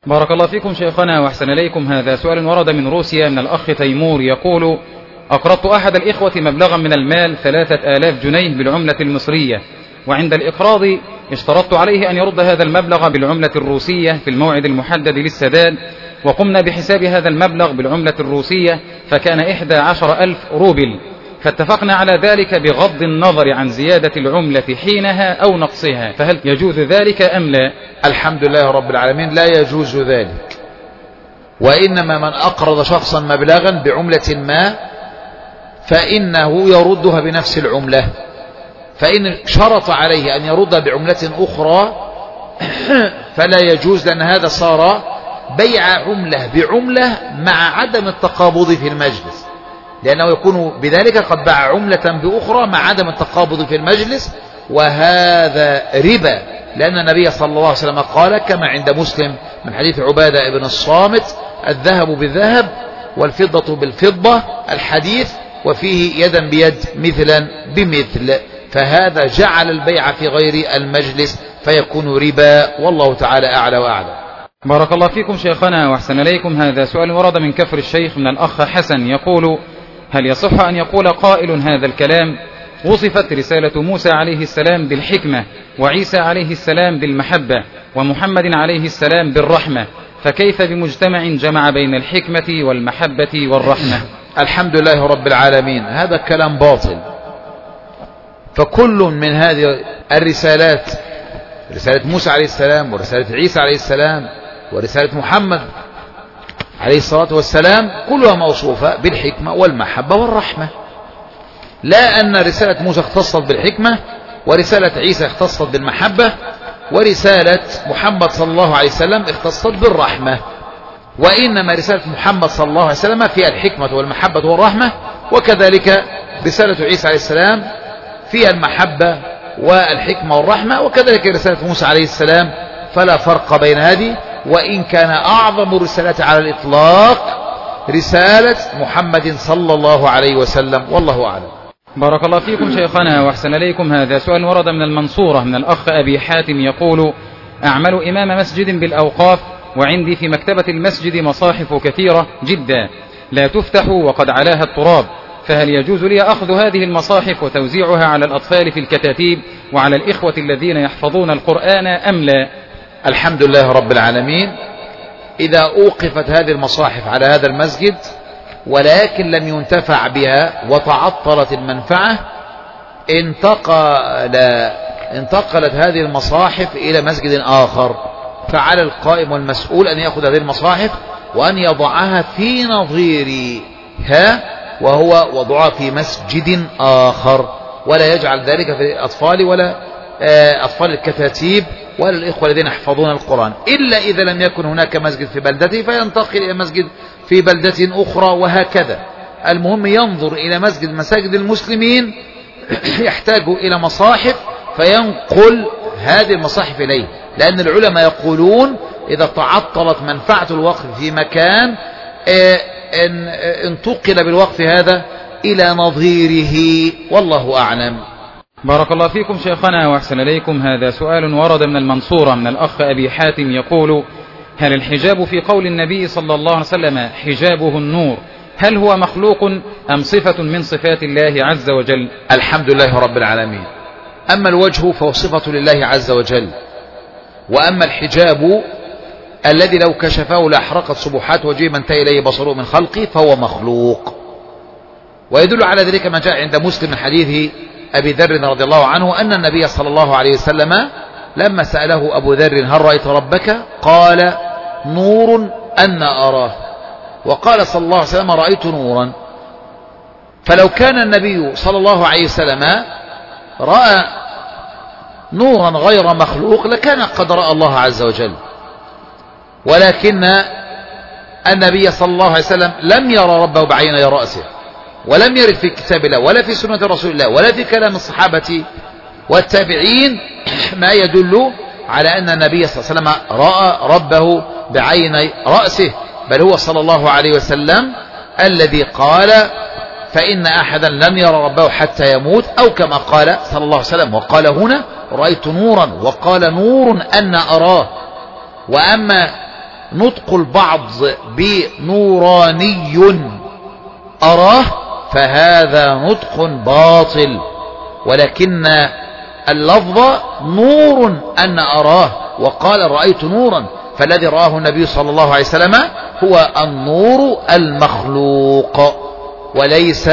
بارك الله فيكم شيخنا وأحسن إليكم. هذا سؤال ورد من روسيا من الأخ تيمور يقول: أقرضت أحد الإخوة مبلغا من المال 3000 جنيه بالعملة المصرية، وعند الإقراض اشترطت عليه أن يرد هذا المبلغ بالعملة الروسية في الموعد المحدد للسداد، وقمنا بحساب هذا المبلغ بالعملة الروسية فكان 11,000 روبل، فاتفقنا على ذلك بغض النظر عن زيادة العملة حينها أو نقصها، فهل يجوز ذلك أم لا؟ الحمد لله رب العالمين، لا يجوز ذلك. وإنما من أقرض شخصا مبلغا بعملة ما فإنه يردها بنفس العملة، فإن شرط عليه أن يرد بعملة أخرى فلا يجوز، لأن هذا صار بيع عملة بعملة مع عدم التقابض في المجلس، لأنه يكون بذلك قد باع عملة بأخرى مع عدم التقابض في المجلس، وهذا ربا، لأن النبي صلى الله عليه وسلم قال كما عند مسلم من حديث عبادة بن الصامت: الذهب بالذهب والفضة بالفضة، الحديث، وفيه يدا بيد مثلا بمثل، فهذا جعل البيع في غير المجلس فيكون ربا، والله تعالى أعلى وأعلم. بارك الله فيكم شيخنا وأحسن إليكم. هذا سؤال ورد من كفر الشيخ من الأخ حسن يقول: هل يصح أن يقول قائل هذا الكلام: وصفت رسالة موسى عليه السلام بالحكمة، وعيسى عليه السلام بالمحبة، ومحمد عليه السلام بالرحمة، فكيف بمجتمع جمع بين الحكمة والمحبة والرحمة؟ الحمد لله رب العالمين، هذا كلام باطل. فكل من هذه الرسالات، رسالة موسى عليه السلام ورسالة عيسى عليه السلام ورسالة محمد عليه الصلاة والسلام، كلها موصوفة بالحكمة والمحبة والرحمة، لا أن رسالة موسى اختصت بالحكمة ورسالة عيسى اختصت بالمحبة ورسالة محمد صلى الله عليه وسلم اختصت بالرحمة، وإنما رسالة محمد صلى الله عليه وسلم فيها الحكمة والمحبة والرحمة، وكذلك رسالة عيسى عليه السلام فيها المحبة والحكمة والرحمة، وكذلك رسالة موسى عليه السلام، فلا فرق بين هذه. وإن كان أعظم الرسالات على الإطلاق رسالة محمد صلى الله عليه وسلم، والله أعلم. بارك الله فيكم شيخنا وأحسن إليكم. هذا سؤال ورد من المنصورة من الأخ أبي حاتم يقول: أعمل إمام مسجد بالأوقاف، وعندي في مكتبة المسجد مصاحف كثيرة جدا لا تفتح وقد علاها التراب، فهل يجوز لي أخذ هذه المصاحف وتوزيعها على الأطفال في الكتاتيب وعلى الإخوة الذين يحفظون القرآن أم لا؟ الحمد لله رب العالمين، إذا أوقفت هذه المصاحف على هذا المسجد ولكن لم ينتفع بها وتعطلت المنفعة، انتقلت هذه المصاحف إلى مسجد آخر، فعلى القائم والمسؤول أن يأخذ هذه المصاحف وأن يضعها في نظيرها، وهو وضعها في مسجد آخر، ولا يجعل ذلك في الأطفال ولا أطفال الكتاتيب ولا الإخوة الذين يحفظون القرآن، إلا إذا لم يكن هناك مسجد في بلدته فينتقل إلى مسجد في بلدة أخرى، وهكذا. المهم ينظر إلى مسجد مساجد المسلمين يحتاج إلى مصاحف فينقل هذه المصاحف إليه، لأن العلماء يقولون إذا تعطلت منفعة الوقف في مكان انتقل بالوقف هذا إلى نظيره، والله أعلم. بارك الله فيكم شيخنا وأحسن إليكم. هذا سؤال ورد من المنصورة من الأخ أبي حاتم يقول: هل الحجاب في قول النبي صلى الله عليه وسلم حجابه النور، هل هو مخلوق أم صفة من صفات الله عز وجل؟ الحمد لله رب العالمين. أما الوجه فهو صفة لله عز وجل، وأما الحجاب الذي لو كشفه لأحرقت سبحات وجهه من انتهى إليه بصره من خلقه فهو مخلوق. ويدل على ذلك ما جاء عند مسلم من حديث أبي ذر رضي الله عنه أن النبي صلى الله عليه وسلم لما سأله أبو ذر: هل رأيت ربك؟ قال: نور أن أراه. وقال صلى الله عليه وسلم: رأيت نورا. فلو كان النبي صلى الله عليه وسلم رأى نورا غير مخلوق لكان قد رأى الله عز وجل، ولكن النبي صلى الله عليه وسلم لم يرى ربه بعيني رأسه، ولم يرد في كتاب الله ولا في سنة رسول الله ولا في كلام الصحابة والتابعين ما يدل على أن النبي صلى الله عليه وسلم رأى ربه بعيني رأسه، بل هو صلى الله عليه وسلم الذي قال: فإن أحدا لم يرى ربه حتى يموت، أو كما قال صلى الله عليه وسلم. وقال هنا: رأيت نورا، وقال: نور أن أراه. وأما نطق البعض بنوراني أراه فهذا نطق باطل، ولكن اللفظ نور أن أراه، وقال رأيت نورا، فالذي رآه النبي صلى الله عليه وسلم هو النور المخلوق وليس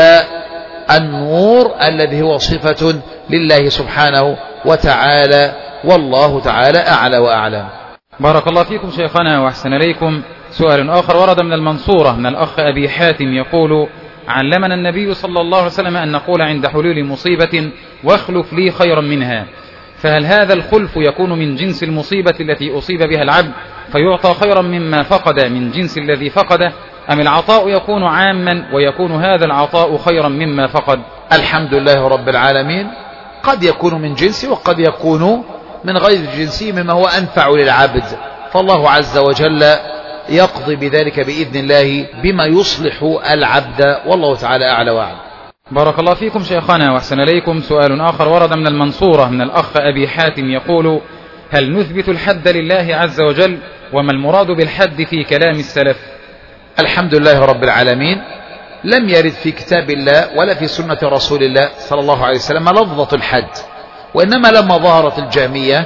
النور الذي هو صفة لله سبحانه وتعالى، والله تعالى أعلى وأعلم. بارك الله فيكم شيخنا وأحسن إليكم. سؤال آخر ورد من المنصورة من الأخ أبي حاتم يقول: علمنا النبي صلى الله عليه وسلم أن نقول عند حلول مصيبة: واخلف لي خيرا منها، فهل هذا الخلف يكون من جنس المصيبة التي أصيب بها العبد فيعطى خيرا مما فقد من جنس الذي فقده، أم العطاء يكون عاما ويكون هذا العطاء خيرا مما فقد؟ الحمد لله رب العالمين، قد يكون من جنسي وقد يكون من غير جنسي مما هو أنفع للعبد، فالله عز وجل يقضي بذلك بإذن الله بما يصلح العبد، والله تعالى أعلى وأعلم. بارك الله فيكم شيخنا وأحسن إليكم. سؤال آخر ورد من المنصورة من الأخ أبي حاتم يقول: هل نثبت الحد لله عز وجل؟ وما المراد بالحد في كلام السلف؟ الحمد لله رب العالمين، لم يرد في كتاب الله ولا في سنة رسول الله صلى الله عليه وسلم لفظة الحد، وإنما لما ظهرت الجهمية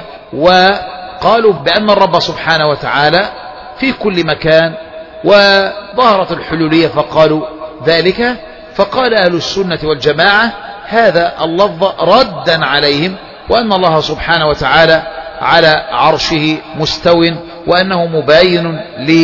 وقالوا بأن الرب سبحانه وتعالى في كل مكان، وظهرت الحلولية فقالوا ذلك، فقال أهل السنة والجماعة هذا اللفظ ردا عليهم، وأن الله سبحانه وتعالى على عرشه مستو، وأنه مباين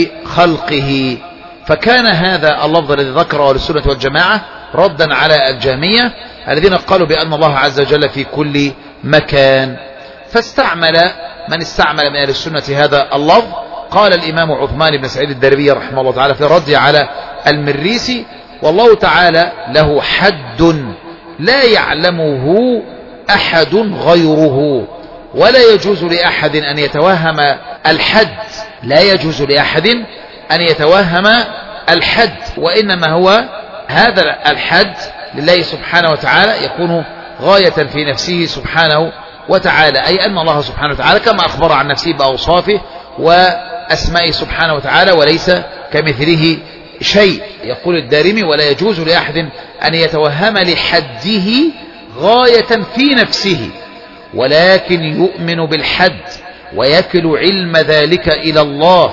لخلقه، فكان هذا اللفظ الذي ذكره أهل السنة والجماعة ردا على الجهمية الذين قالوا بأن الله عز وجل في كل مكان. فاستعمل من استعمل من أهل السنة هذا اللفظ، قال الإمام عثمان بن سعيد الدربي رحمه الله تعالى في الرد على المريسي: والله تعالى له حد لا يعلمه أحد غيره، ولا يجوز لأحد أن يتوهم الحد، لا يجوز لأحد أن يتوهم الحد، وإنما هو هذا الحد لله سبحانه وتعالى يكون غاية في نفسه سبحانه وتعالى، أي أن الله سبحانه وتعالى كما أخبر عن نفسه بأوصافه وأسمائه سبحانه وتعالى وليس كمثله شيء. يقول الدارمي: ولا يجوز لأحد أن يتوهم لحده غاية في نفسه، ولكن يؤمن بالحد ويكل علم ذلك إلى الله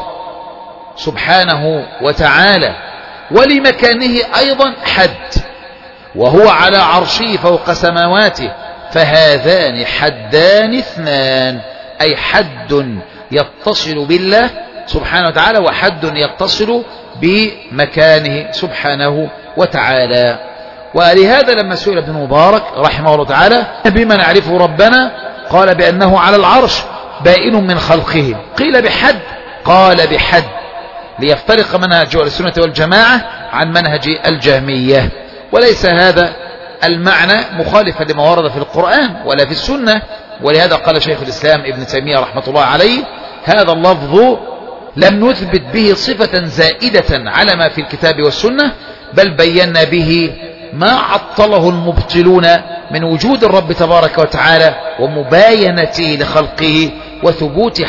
سبحانه وتعالى، ولمكانه أيضا حد، وهو على عرشه فوق سماواته، فهذان حدان اثنان، أي حد يتصل بالله سبحانه وتعالى وحد يتصل بمكانه سبحانه وتعالى. ولهذا لما سئل ابن مبارك رحمه الله تعالى بما نعرفه ربنا، قال بأنه على العرش بائن من خلقه، قيل بحد، قال بحد، ليفترق منهج أهل السنة والجماعة عن منهج الجهمية، وليس هذا المعنى مخالفا لما ورد في القرآن ولا في السنة. ولهذا قال شيخ الإسلام ابن تيمية رحمة الله عليه: هذا اللفظ لم نثبت به صفة زائدة على ما في الكتاب والسنة، بل بينا به ما عطله المبطلون من وجود الرب تبارك وتعالى ومباينته لخلقه وثبوت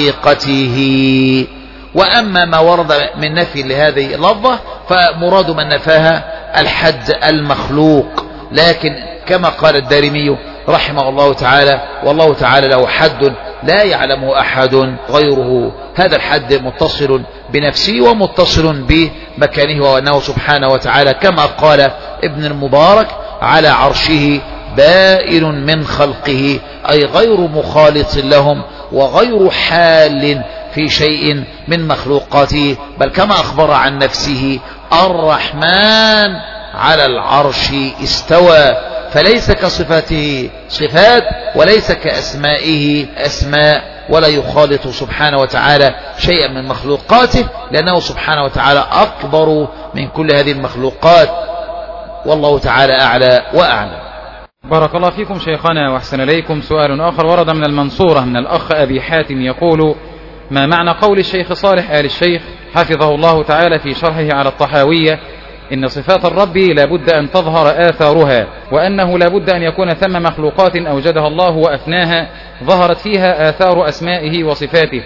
حقيقته. وأما ما ورد من نفي لهذه اللفظة فمراد من نفاها الحد المخلوق، لكن كما قال الدارمي رحمه الله تعالى: والله تعالى له حد لا يعلمه أحد غيره، هذا الحد متصل بنفسه ومتصل بمكانه، وأنه سبحانه وتعالى كما قال ابن المبارك على عرشه بائن من خلقه، أي غير مخالط لهم وغير حال في شيء من مخلوقاته، بل كما أخبر عن نفسه: الرحمن على العرش استوى، فليس كصفاته صفات وليس كأسمائه أسماء، ولا يخالط سبحانه وتعالى شيئا من مخلوقاته، لأنه سبحانه وتعالى أكبر من كل هذه المخلوقات، والله تعالى أعلى وأعلم. بارك الله فيكم شيخنا وأحسن إليكم. سؤال آخر ورد من المنصورة من الأخ أبي حاتم يقول: ما معنى قول الشيخ صالح آل الشيخ حفظه الله تعالى في شرحه على الطحاوية: إن صفات الرب لابد أن تظهر آثارها، وأنه لابد أن يكون ثم مخلوقات أوجدها الله وأفناها ظهرت فيها آثار أسمائه وصفاته،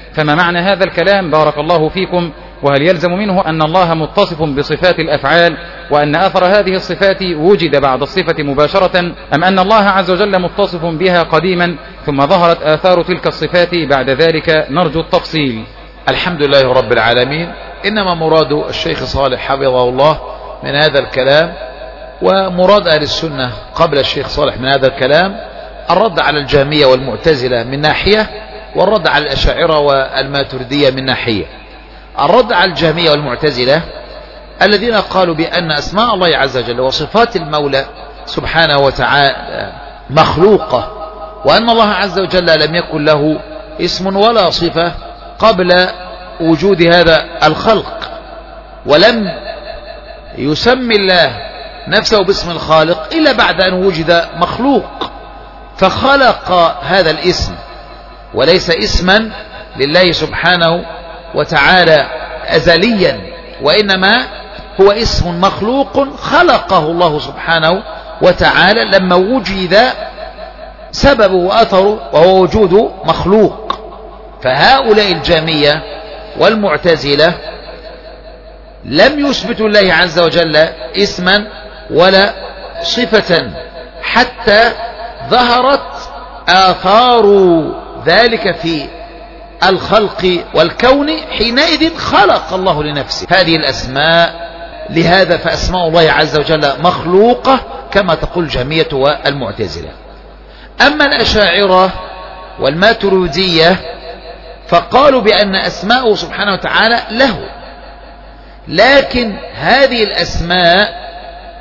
فما معنى هذا الكلام بارك الله فيكم؟ وهل يلزم منه أن الله متصف بصفات الأفعال وأن أثر هذه الصفات وجد بعد الصفة مباشرة، أم أن الله عز وجل متصف بها قديما ثم ظهرت آثار تلك الصفات بعد ذلك؟ نرجو التفصيل. الحمد لله رب العالمين. إنما مراد الشيخ صالح حفظه الله من هذا الكلام ومراد أهل السنة قبل الشيخ صالح من هذا الكلام الرد على الجهمية والمعتزلة من ناحية، والرد على الأشاعرة والماتريدية من ناحية. الرد على الجهمية والمعتزلة الذين قالوا بأن أسماء الله عز وجل وصفات المولى سبحانه وتعالى مخلوقة، وأن الله عز وجل لم يكن له اسم ولا صفة قبل وجود هذا الخلق، ولم يسمي الله نفسه باسم الخالق إلا بعد أن وجد مخلوق فخلق هذا الاسم، وليس اسما لله سبحانه وتعالى أزليا، وإنما هو اسم مخلوق خلقه الله سبحانه وتعالى لما وجد سببه وأثره وهو وجود مخلوق. فهؤلاء الجهمية والمعتزلة لم يثبتوا الله عز وجل اسما ولا صفة حتى ظهرت آثار ذلك في الخلق والكون، حينئذ خلق الله لنفسه هذه الأسماء. لهذا فأسماء الله عز وجل مخلوقة كما تقول الجهمية والمعتزلة. أما الأشاعرة والماتريدية فقالوا بأن أسماءه سبحانه وتعالى له، لكن هذه الأسماء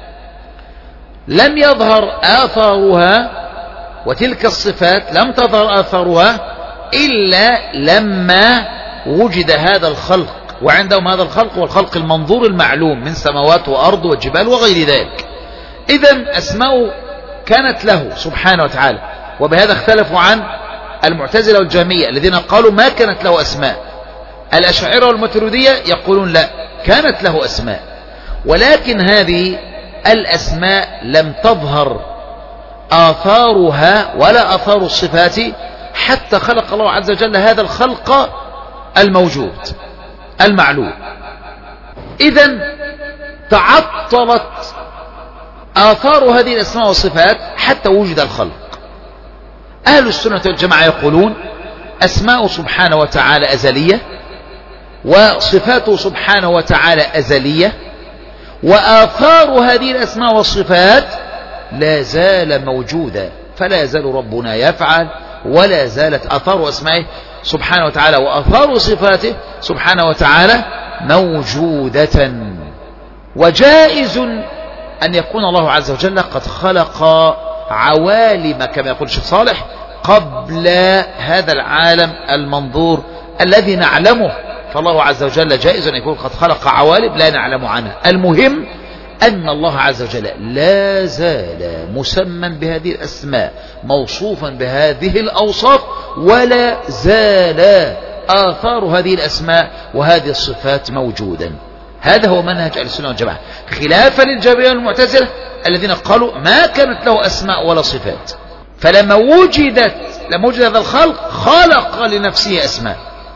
لم يظهر آثارها، وتلك الصفات لم تظهر آثارها إلا لما وجد هذا الخلق، وعندهم هذا الخلق هو الخلق المنظور المعلوم من سماوات وأرض وجبال وغير ذلك. إذن أسماء كانت له سبحانه وتعالى، وبهذا اختلفوا عن المعتزلة والجهمية الذين قالوا ما كانت له أسماء. الأشاعرة والماتريدية يقولون لا، كانت له أسماء، ولكن هذه الأسماء لم تظهر آثارها ولا آثار الصفات حتى خلق الله عز وجل هذا الخلق الموجود المعلوم. إذن تعطلت آثار هذه الأسماء والصفات حتى وجد الخلق. أهل السنة والجماعة يقولون أسماء سبحانه وتعالى أزلية، وصفاته سبحانه وتعالى أزلية، وآثار هذه الأسماء والصفات لا زال موجودة، فلا يزال ربنا يفعل، ولا زالت آثار أسمائه سبحانه وتعالى وآثار صفاته سبحانه وتعالى موجودة. وجائز أن يكون الله عز وجل قد خلق عوالم كما يقول الشيخ صالح قبل هذا العالم المنظور الذي نعلمه، فالله عز وجل جائز أن يكون قد خلق عوالم لا نعلم عنها. المهم أن الله عز وجل لا زال مسمى بهذه الأسماء موصوفا بهذه الأوصاف، ولا زال آثار هذه الأسماء وهذه الصفات موجودا. هذا هو منهج أهل السنة والجماعة، خلافا للجهمية والمعتزلة الذين قالوا ما كانت له أسماء ولا صفات، فلما وجد هذا الخلق خلق لنفسه أسماء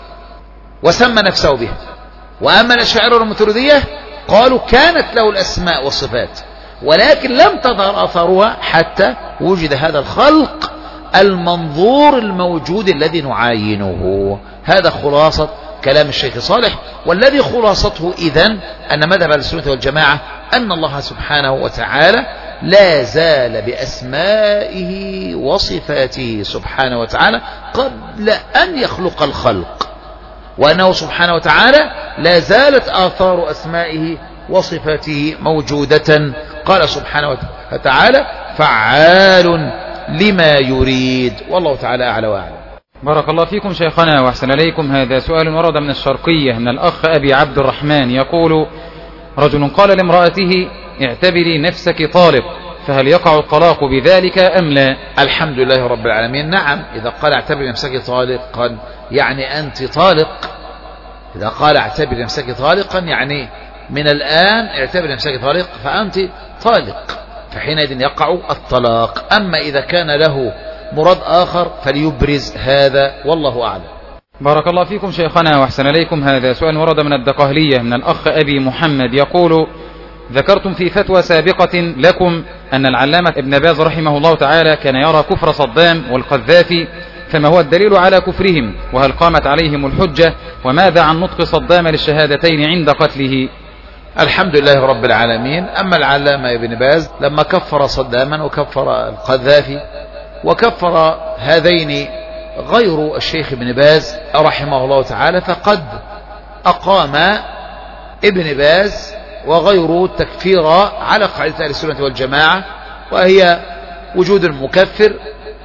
وسمى نفسه بها. وأما الأشاعرة والماتريدية قالوا كانت له الأسماء والصفات، ولكن لم تظهر آثارها حتى وجد هذا الخلق المنظور الموجود الذي نعاينه. هذا خلاصة كلام الشيخ صالح، والذي خلاصته إذن أن مذهب أهل السنة والجماعة أن الله سبحانه وتعالى لا زال بأسمائه وصفاته سبحانه وتعالى قبل أن يخلق الخلق، وأنه سبحانه وتعالى لا زالت آثار أسمائه وصفاته موجودة. قال سبحانه وتعالى فعال لما يريد، والله تعالى أعلى وأعلم. بارك الله فيكم شيخنا وأحسن إليكم. هذا سؤال ورد من الشرقية من الأخ أبي عبد الرحمن يقول: رجل قال لامرأته اعتبري نفسك طالق، فهل يقع الطلاق بذلك أم لا؟ الحمد لله رب العالمين. نعم، إذا قال اعتبري نفسك طالقا يعني أنت طالق. إذا قال اعتبري نفسك طالقا يعني من الآن اعتبري نفسك طالق فأنت طالق، فحينئذ يقع الطلاق. أما إذا كان له مراد آخر فليبرز هذا، والله أعلم. بارك الله فيكم شيخنا وأحسن إليكم. هذا سؤال ورد من الدقهلية من الأخ أبي محمد يقول: ذكرتم في فتوى سابقة لكم أن العلامة ابن باز رحمه الله تعالى كان يرى كفر صدام والقذافي، فما هو الدليل على كفرهم؟ وهل قامت عليهم الحجة؟ وماذا عن نطق صدام للشهادتين عند قتله؟ الحمد لله رب العالمين. أما العلامة ابن باز لما كفر صداما وكفر القذافي وكفر هذين غير الشيخ ابن باز رحمه الله تعالى، فقد أقام ابن باز وغيره التكفير على قاعدة أهل السنة والجماعة، وهي وجود المكفر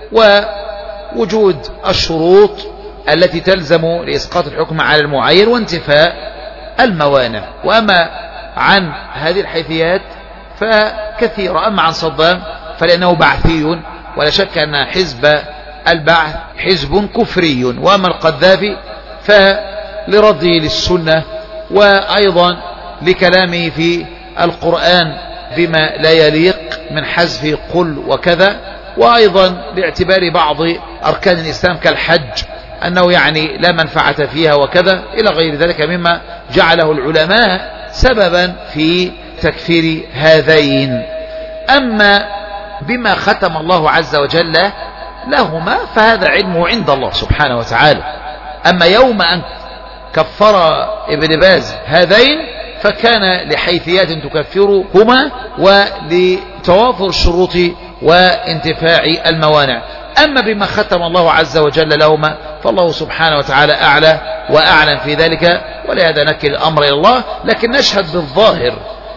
ووجود الشروط التي تلزم لإسقاط الحكم على المعين وانتفاء الموانع. وأما عن هذه الحيثيات فكثيرة. أما عن صدام فلأنه بعثي، ولا شك أن حزب البعث حزب كفري. وأما القذافي فلرده للسنة، وأيضا لكلامه في القرآن بما لا يليق من حذف قل وكذا، وأيضا باعتبار بعض أركان الإسلام كالحج أنه يعني لا منفعة فيها وكذا إلى غير ذلك مما جعله العلماء سببا في تكفير هذين. أما بما ختم الله عز وجل لهما فهذا علمه عند الله سبحانه وتعالى. أما يوم أن كفر ابن باز هذين فكان لحيثيات تكفرهما ولتوافر الشروط وانتفاع الموانع. أما بما ختم الله عز وجل لهما فالله سبحانه وتعالى أعلى وأعلم في ذلك، ولهذا نكل الأمر إلى الله، لكن نشهد بالظاهر.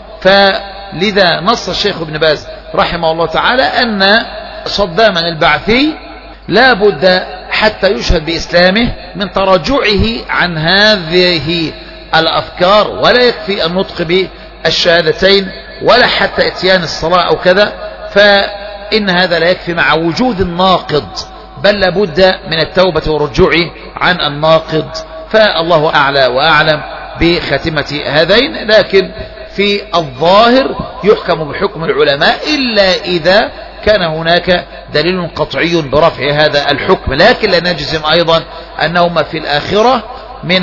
فلذا نص الشيخ ابن باز رحمه الله تعالى أن صداما البعثي لا بد حتى يشهد بإسلامه من تراجعه عن هذه الأفكار، ولا يكفي النطق بالشهادتين ولا حتى اتيان الصلاة أو كذا، فإن هذا لا يكفي مع وجود الناقض، بل لابد من التوبة والرجوع عن الناقض. فالله أعلى وأعلم بخاتمة هذين، لكن في الظاهر يحكم بحكم العلماء إلا إذا كان هناك دليل قطعي برفع هذا الحكم، لكن لا نجزم أيضا أنهما في الآخرة من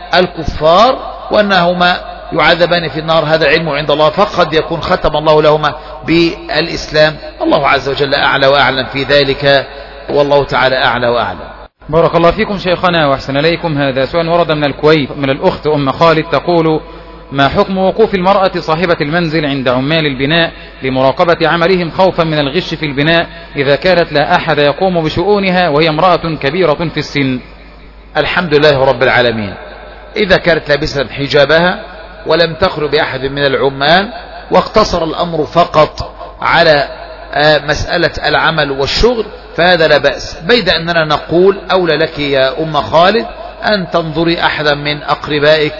الكفار وأنهما يعذبان في النار، هذا علم عند الله، فقد يكون ختم الله لهما بالإسلام. الله عز وجل أعلى وأعلم في ذلك، والله تعالى أعلى وأعلم. بارك الله فيكم شيخنا وأحسن إليكم. هذا سؤال ورد من الكويت من الأخت أم خالد تقول: ما حكم وقوف المرأة صاحبة المنزل عند عمال البناء لمراقبة عملهم خوفا من الغش في البناء إذا كانت لا أحد يقوم بشؤونها وهي امرأة كبيرة في السن؟ الحمد لله رب العالمين. إذا كانت لابسة حجابها ولم تخلو بأحد من العمال واقتصر الأمر فقط على مسألة العمل والشغل فهذا لا بأس، بيد أننا نقول أولى لك يا أم خالد أن تنظري أحدا من أقربائك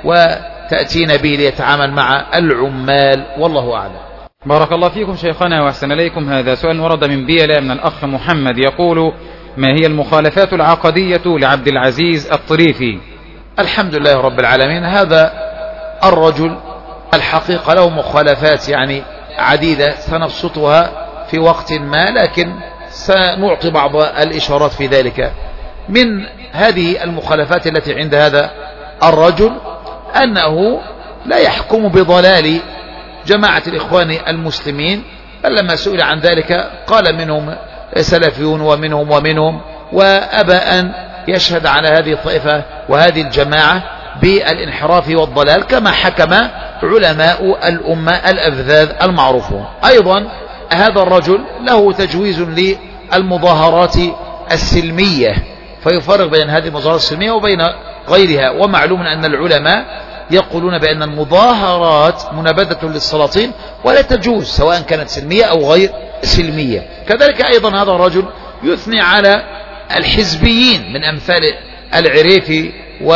وتأتين به ليتعامل مع العمال، والله أعلم. بارك الله فيكم شيخنا وأحسن إليكم. هذا سؤال ورد من بيلا من الأخ محمد يقول: ما هي المخالفات العقدية لعبد العزيز الطريفي؟ الحمد لله رب العالمين. هذا الرجل الحقيقة له مخالفات يعني عديدة سنبسطها في وقت ما، لكن سنعطي بعض الإشارات في ذلك. من هذه المخالفات التي عند هذا الرجل أنه لا يحكم بضلال جماعة الإخوان المسلمين، بل لما سئل عن ذلك قال منهم سلفيون ومنهم وأبى أن يشهد على هذه الطائفة وهذه الجماعة بالانحراف والضلال كما حكم علماء الأمة الأفذاذ المعروفون. أيضا هذا الرجل له تجويز للمظاهرات السلمية، فيفرق بين هذه المظاهرات السلمية وبين غيرها. ومعلوم أن العلماء يقولون بأن المظاهرات منابذة للسلاطين ولا تجوز سواء كانت سلمية أو غير سلمية. كذلك أيضا هذا الرجل يثني على الحزبيين من أمثال العريفي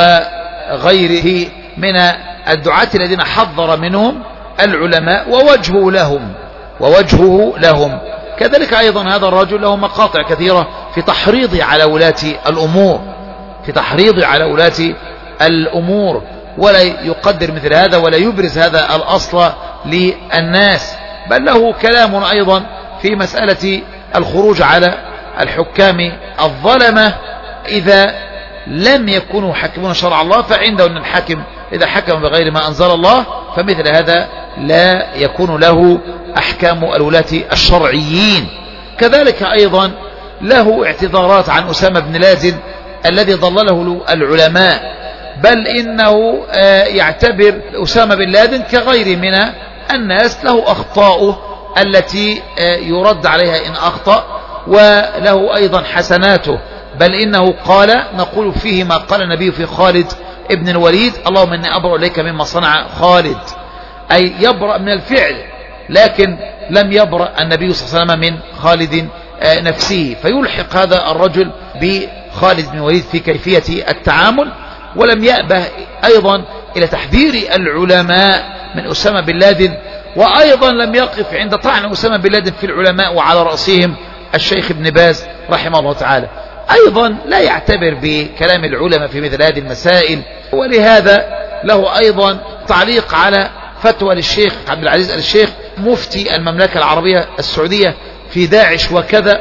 وغيره من الدعاة الذين حذر منهم العلماء ووجهه لهم. كذلك أيضا هذا الرجل له مقاطع كثيرة في تحريض على ولاة الأمور ولا يقدر مثل هذا ولا يبرز هذا الأصل للناس، بل له كلام أيضا في مسألة الخروج على الحكام الظلمة إذا لم يكونوا حاكمون شرع الله، فعنده أن الحاكم إذا حكم بغير ما أنزل الله فمثل هذا لا يكون له أحكام الولاة الشرعيين. كذلك أيضا له اعتذارات عن أسامة بن لادن الذي ضلله العلماء، بل إنه يعتبر أسامة بن لادن كغير من الناس، له أخطاؤه التي يرد عليها إن أخطأ، وله أيضا حسناته، بل إنه قال نقول فيه ما قال النبي في خالد ابن الوليد: اللهم إني أبرأ إليك مما صنع خالد، أي يبرأ من الفعل، لكن لم يبرأ النبي صلى الله عليه وسلم من خالد نفسه، فيلحق هذا الرجل بخالد بن الوليد في كيفية التعامل. ولم يأبه أيضا إلى تحذير العلماء من أسامة بن لادن، وأيضا لم يقف عند طعن أسامة بن لادن في العلماء وعلى رأسهم الشيخ ابن باز رحمه الله تعالى. أيضا لا يعتبر بكلام العلماء في مثل هذه المسائل، ولهذا له أيضا تعليق على فتوى للشيخ عبد العزيز آل الشيخ مفتي المملكة العربية السعودية في داعش وكذا،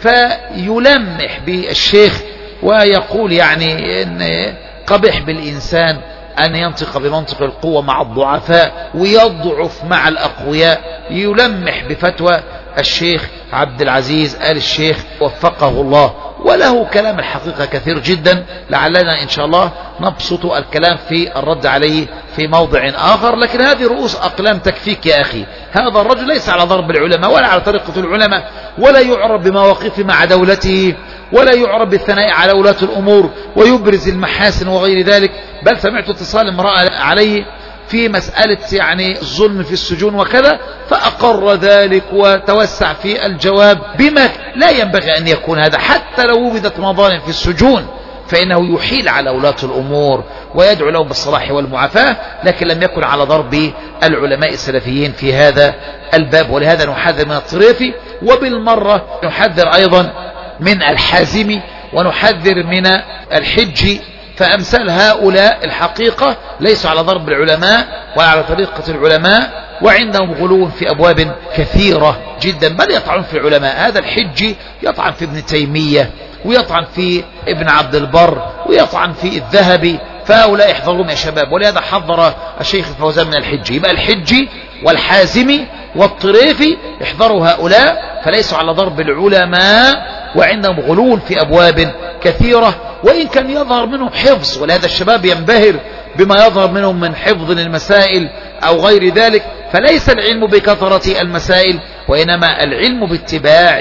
فيلمح بالشيخ ويقول يعني إن قبح بالإنسان أن ينطق بمنطق القوة مع الضعفاء ويضعف مع الأقوياء، يلمح بفتوى الشيخ عبد العزيز آل الشيخ وفقه الله. وله كلام الحقيقة كثير جدا، لعلنا إن شاء الله نبسط الكلام في الرد عليه في موضع آخر، لكن هذه رؤوس أقلام تكفيك يا أخي. هذا الرجل ليس على ضرب العلماء ولا على طريقة العلماء، ولا يعرف بمواقفه مع دولته، ولا يعرف بالثناء على ولاة الأمور ويبرز المحاسن وغير ذلك. بل سمعت اتصال امرأة عليه في مسألة يعني الظلم في السجون وكذا، فأقر ذلك وتوسع في الجواب بما لا ينبغي أن يكون هذا، حتى لو وجدت مظالم في السجون فإنه يحيل على ولاة الأمور ويدعو لهم بالصلاح والمعافاة، لكن لم يكن على ضرب العلماء السلفيين في هذا الباب. ولهذا نحذر من الطريفي، وبالمرة نحذر أيضا من الحازمي، ونحذر من الحجي، فأمثال هؤلاء الحقيقة ليسوا على ضرب العلماء ولا على طريقة العلماء، وعندهم غلو في أبواب كثيرة جدا، بل يطعن في العلماء. هذا الحجي يطعن في ابن تيمية، ويطعن في ابن عبد البر، ويطعن في الذهبي، فهؤلاء يحذرون يا شباب. ولهذا حذر الشيخ الفوزان من الحجي. يبقى الحجي والحازمي والطريفي احذروا هؤلاء، فليسوا على ضرب العلماء وعندهم غلو في أبواب كثيرة، وإن كان يظهر منهم حفظ. ولهذا الشباب ينبهر بما يظهر منهم من حفظ للمسائل أو غير ذلك، فليس العلم بكثرة المسائل، وإنما العلم باتباع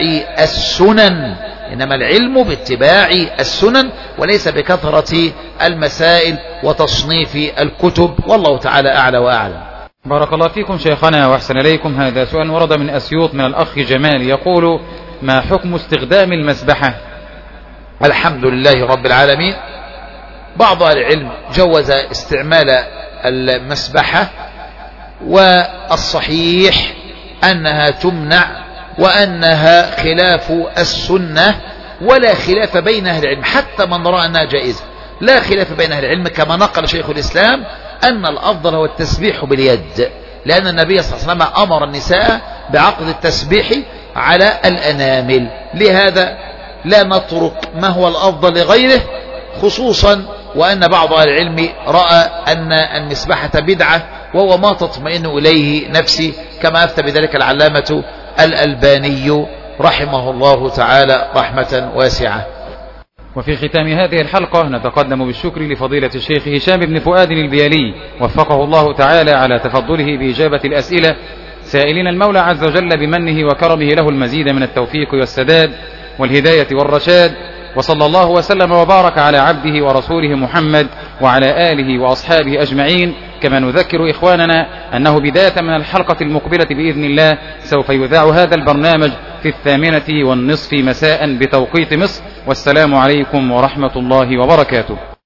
السنن، إنما العلم باتباع السنن وليس بكثرة المسائل وتصنيف الكتب. والله تعالى أعلى وأعلم. بارك الله فيكم شيخنا وأحسن إليكم. هذا سؤال ورد من أسيوط من الأخ جمال، يقول: ما حكم استخدام المسبحة؟ الحمد لله رب العالمين. بعض أهل العلم جوز استعمال المسبحة، والصحيح أنها تمنع وأنها خلاف السنة، ولا خلاف بين أهل العلم، حتى من رأى أنها جائزة لا خلاف بين أهل العلم، كما نقل شيخ الإسلام أن الأفضل هو التسبيح باليد، لأن النبي صلى الله عليه وسلم أمر النساء بعقد التسبيح على الأنامل. لهذا لا نترك ما هو الأفضل لغيره، خصوصا وأن بعض أهل العلم رأى أن المسبحة بدعة، وهو ما تطمئن إليه نفسي، كما أفتى بذلك العلامة الألباني رحمه الله تعالى رحمة واسعة. وفي ختام هذه الحلقة نتقدم بالشكر لفضيلة الشيخ هشام بن فؤاد البيالي وفقه الله تعالى على تفضله بإجابة الأسئلة، سائلين المولى عز وجل بمنه وكرمه له المزيد من التوفيق والسداد والهداية والرشاد. وصلى الله وسلم وبارك على عبده ورسوله محمد وعلى آله وأصحابه أجمعين. كما نذكر إخواننا أنه بداية من الحلقة المقبلة بإذن الله سوف يذاع هذا البرنامج في 8:30 مساء بتوقيت مصر. والسلام عليكم ورحمة الله وبركاته.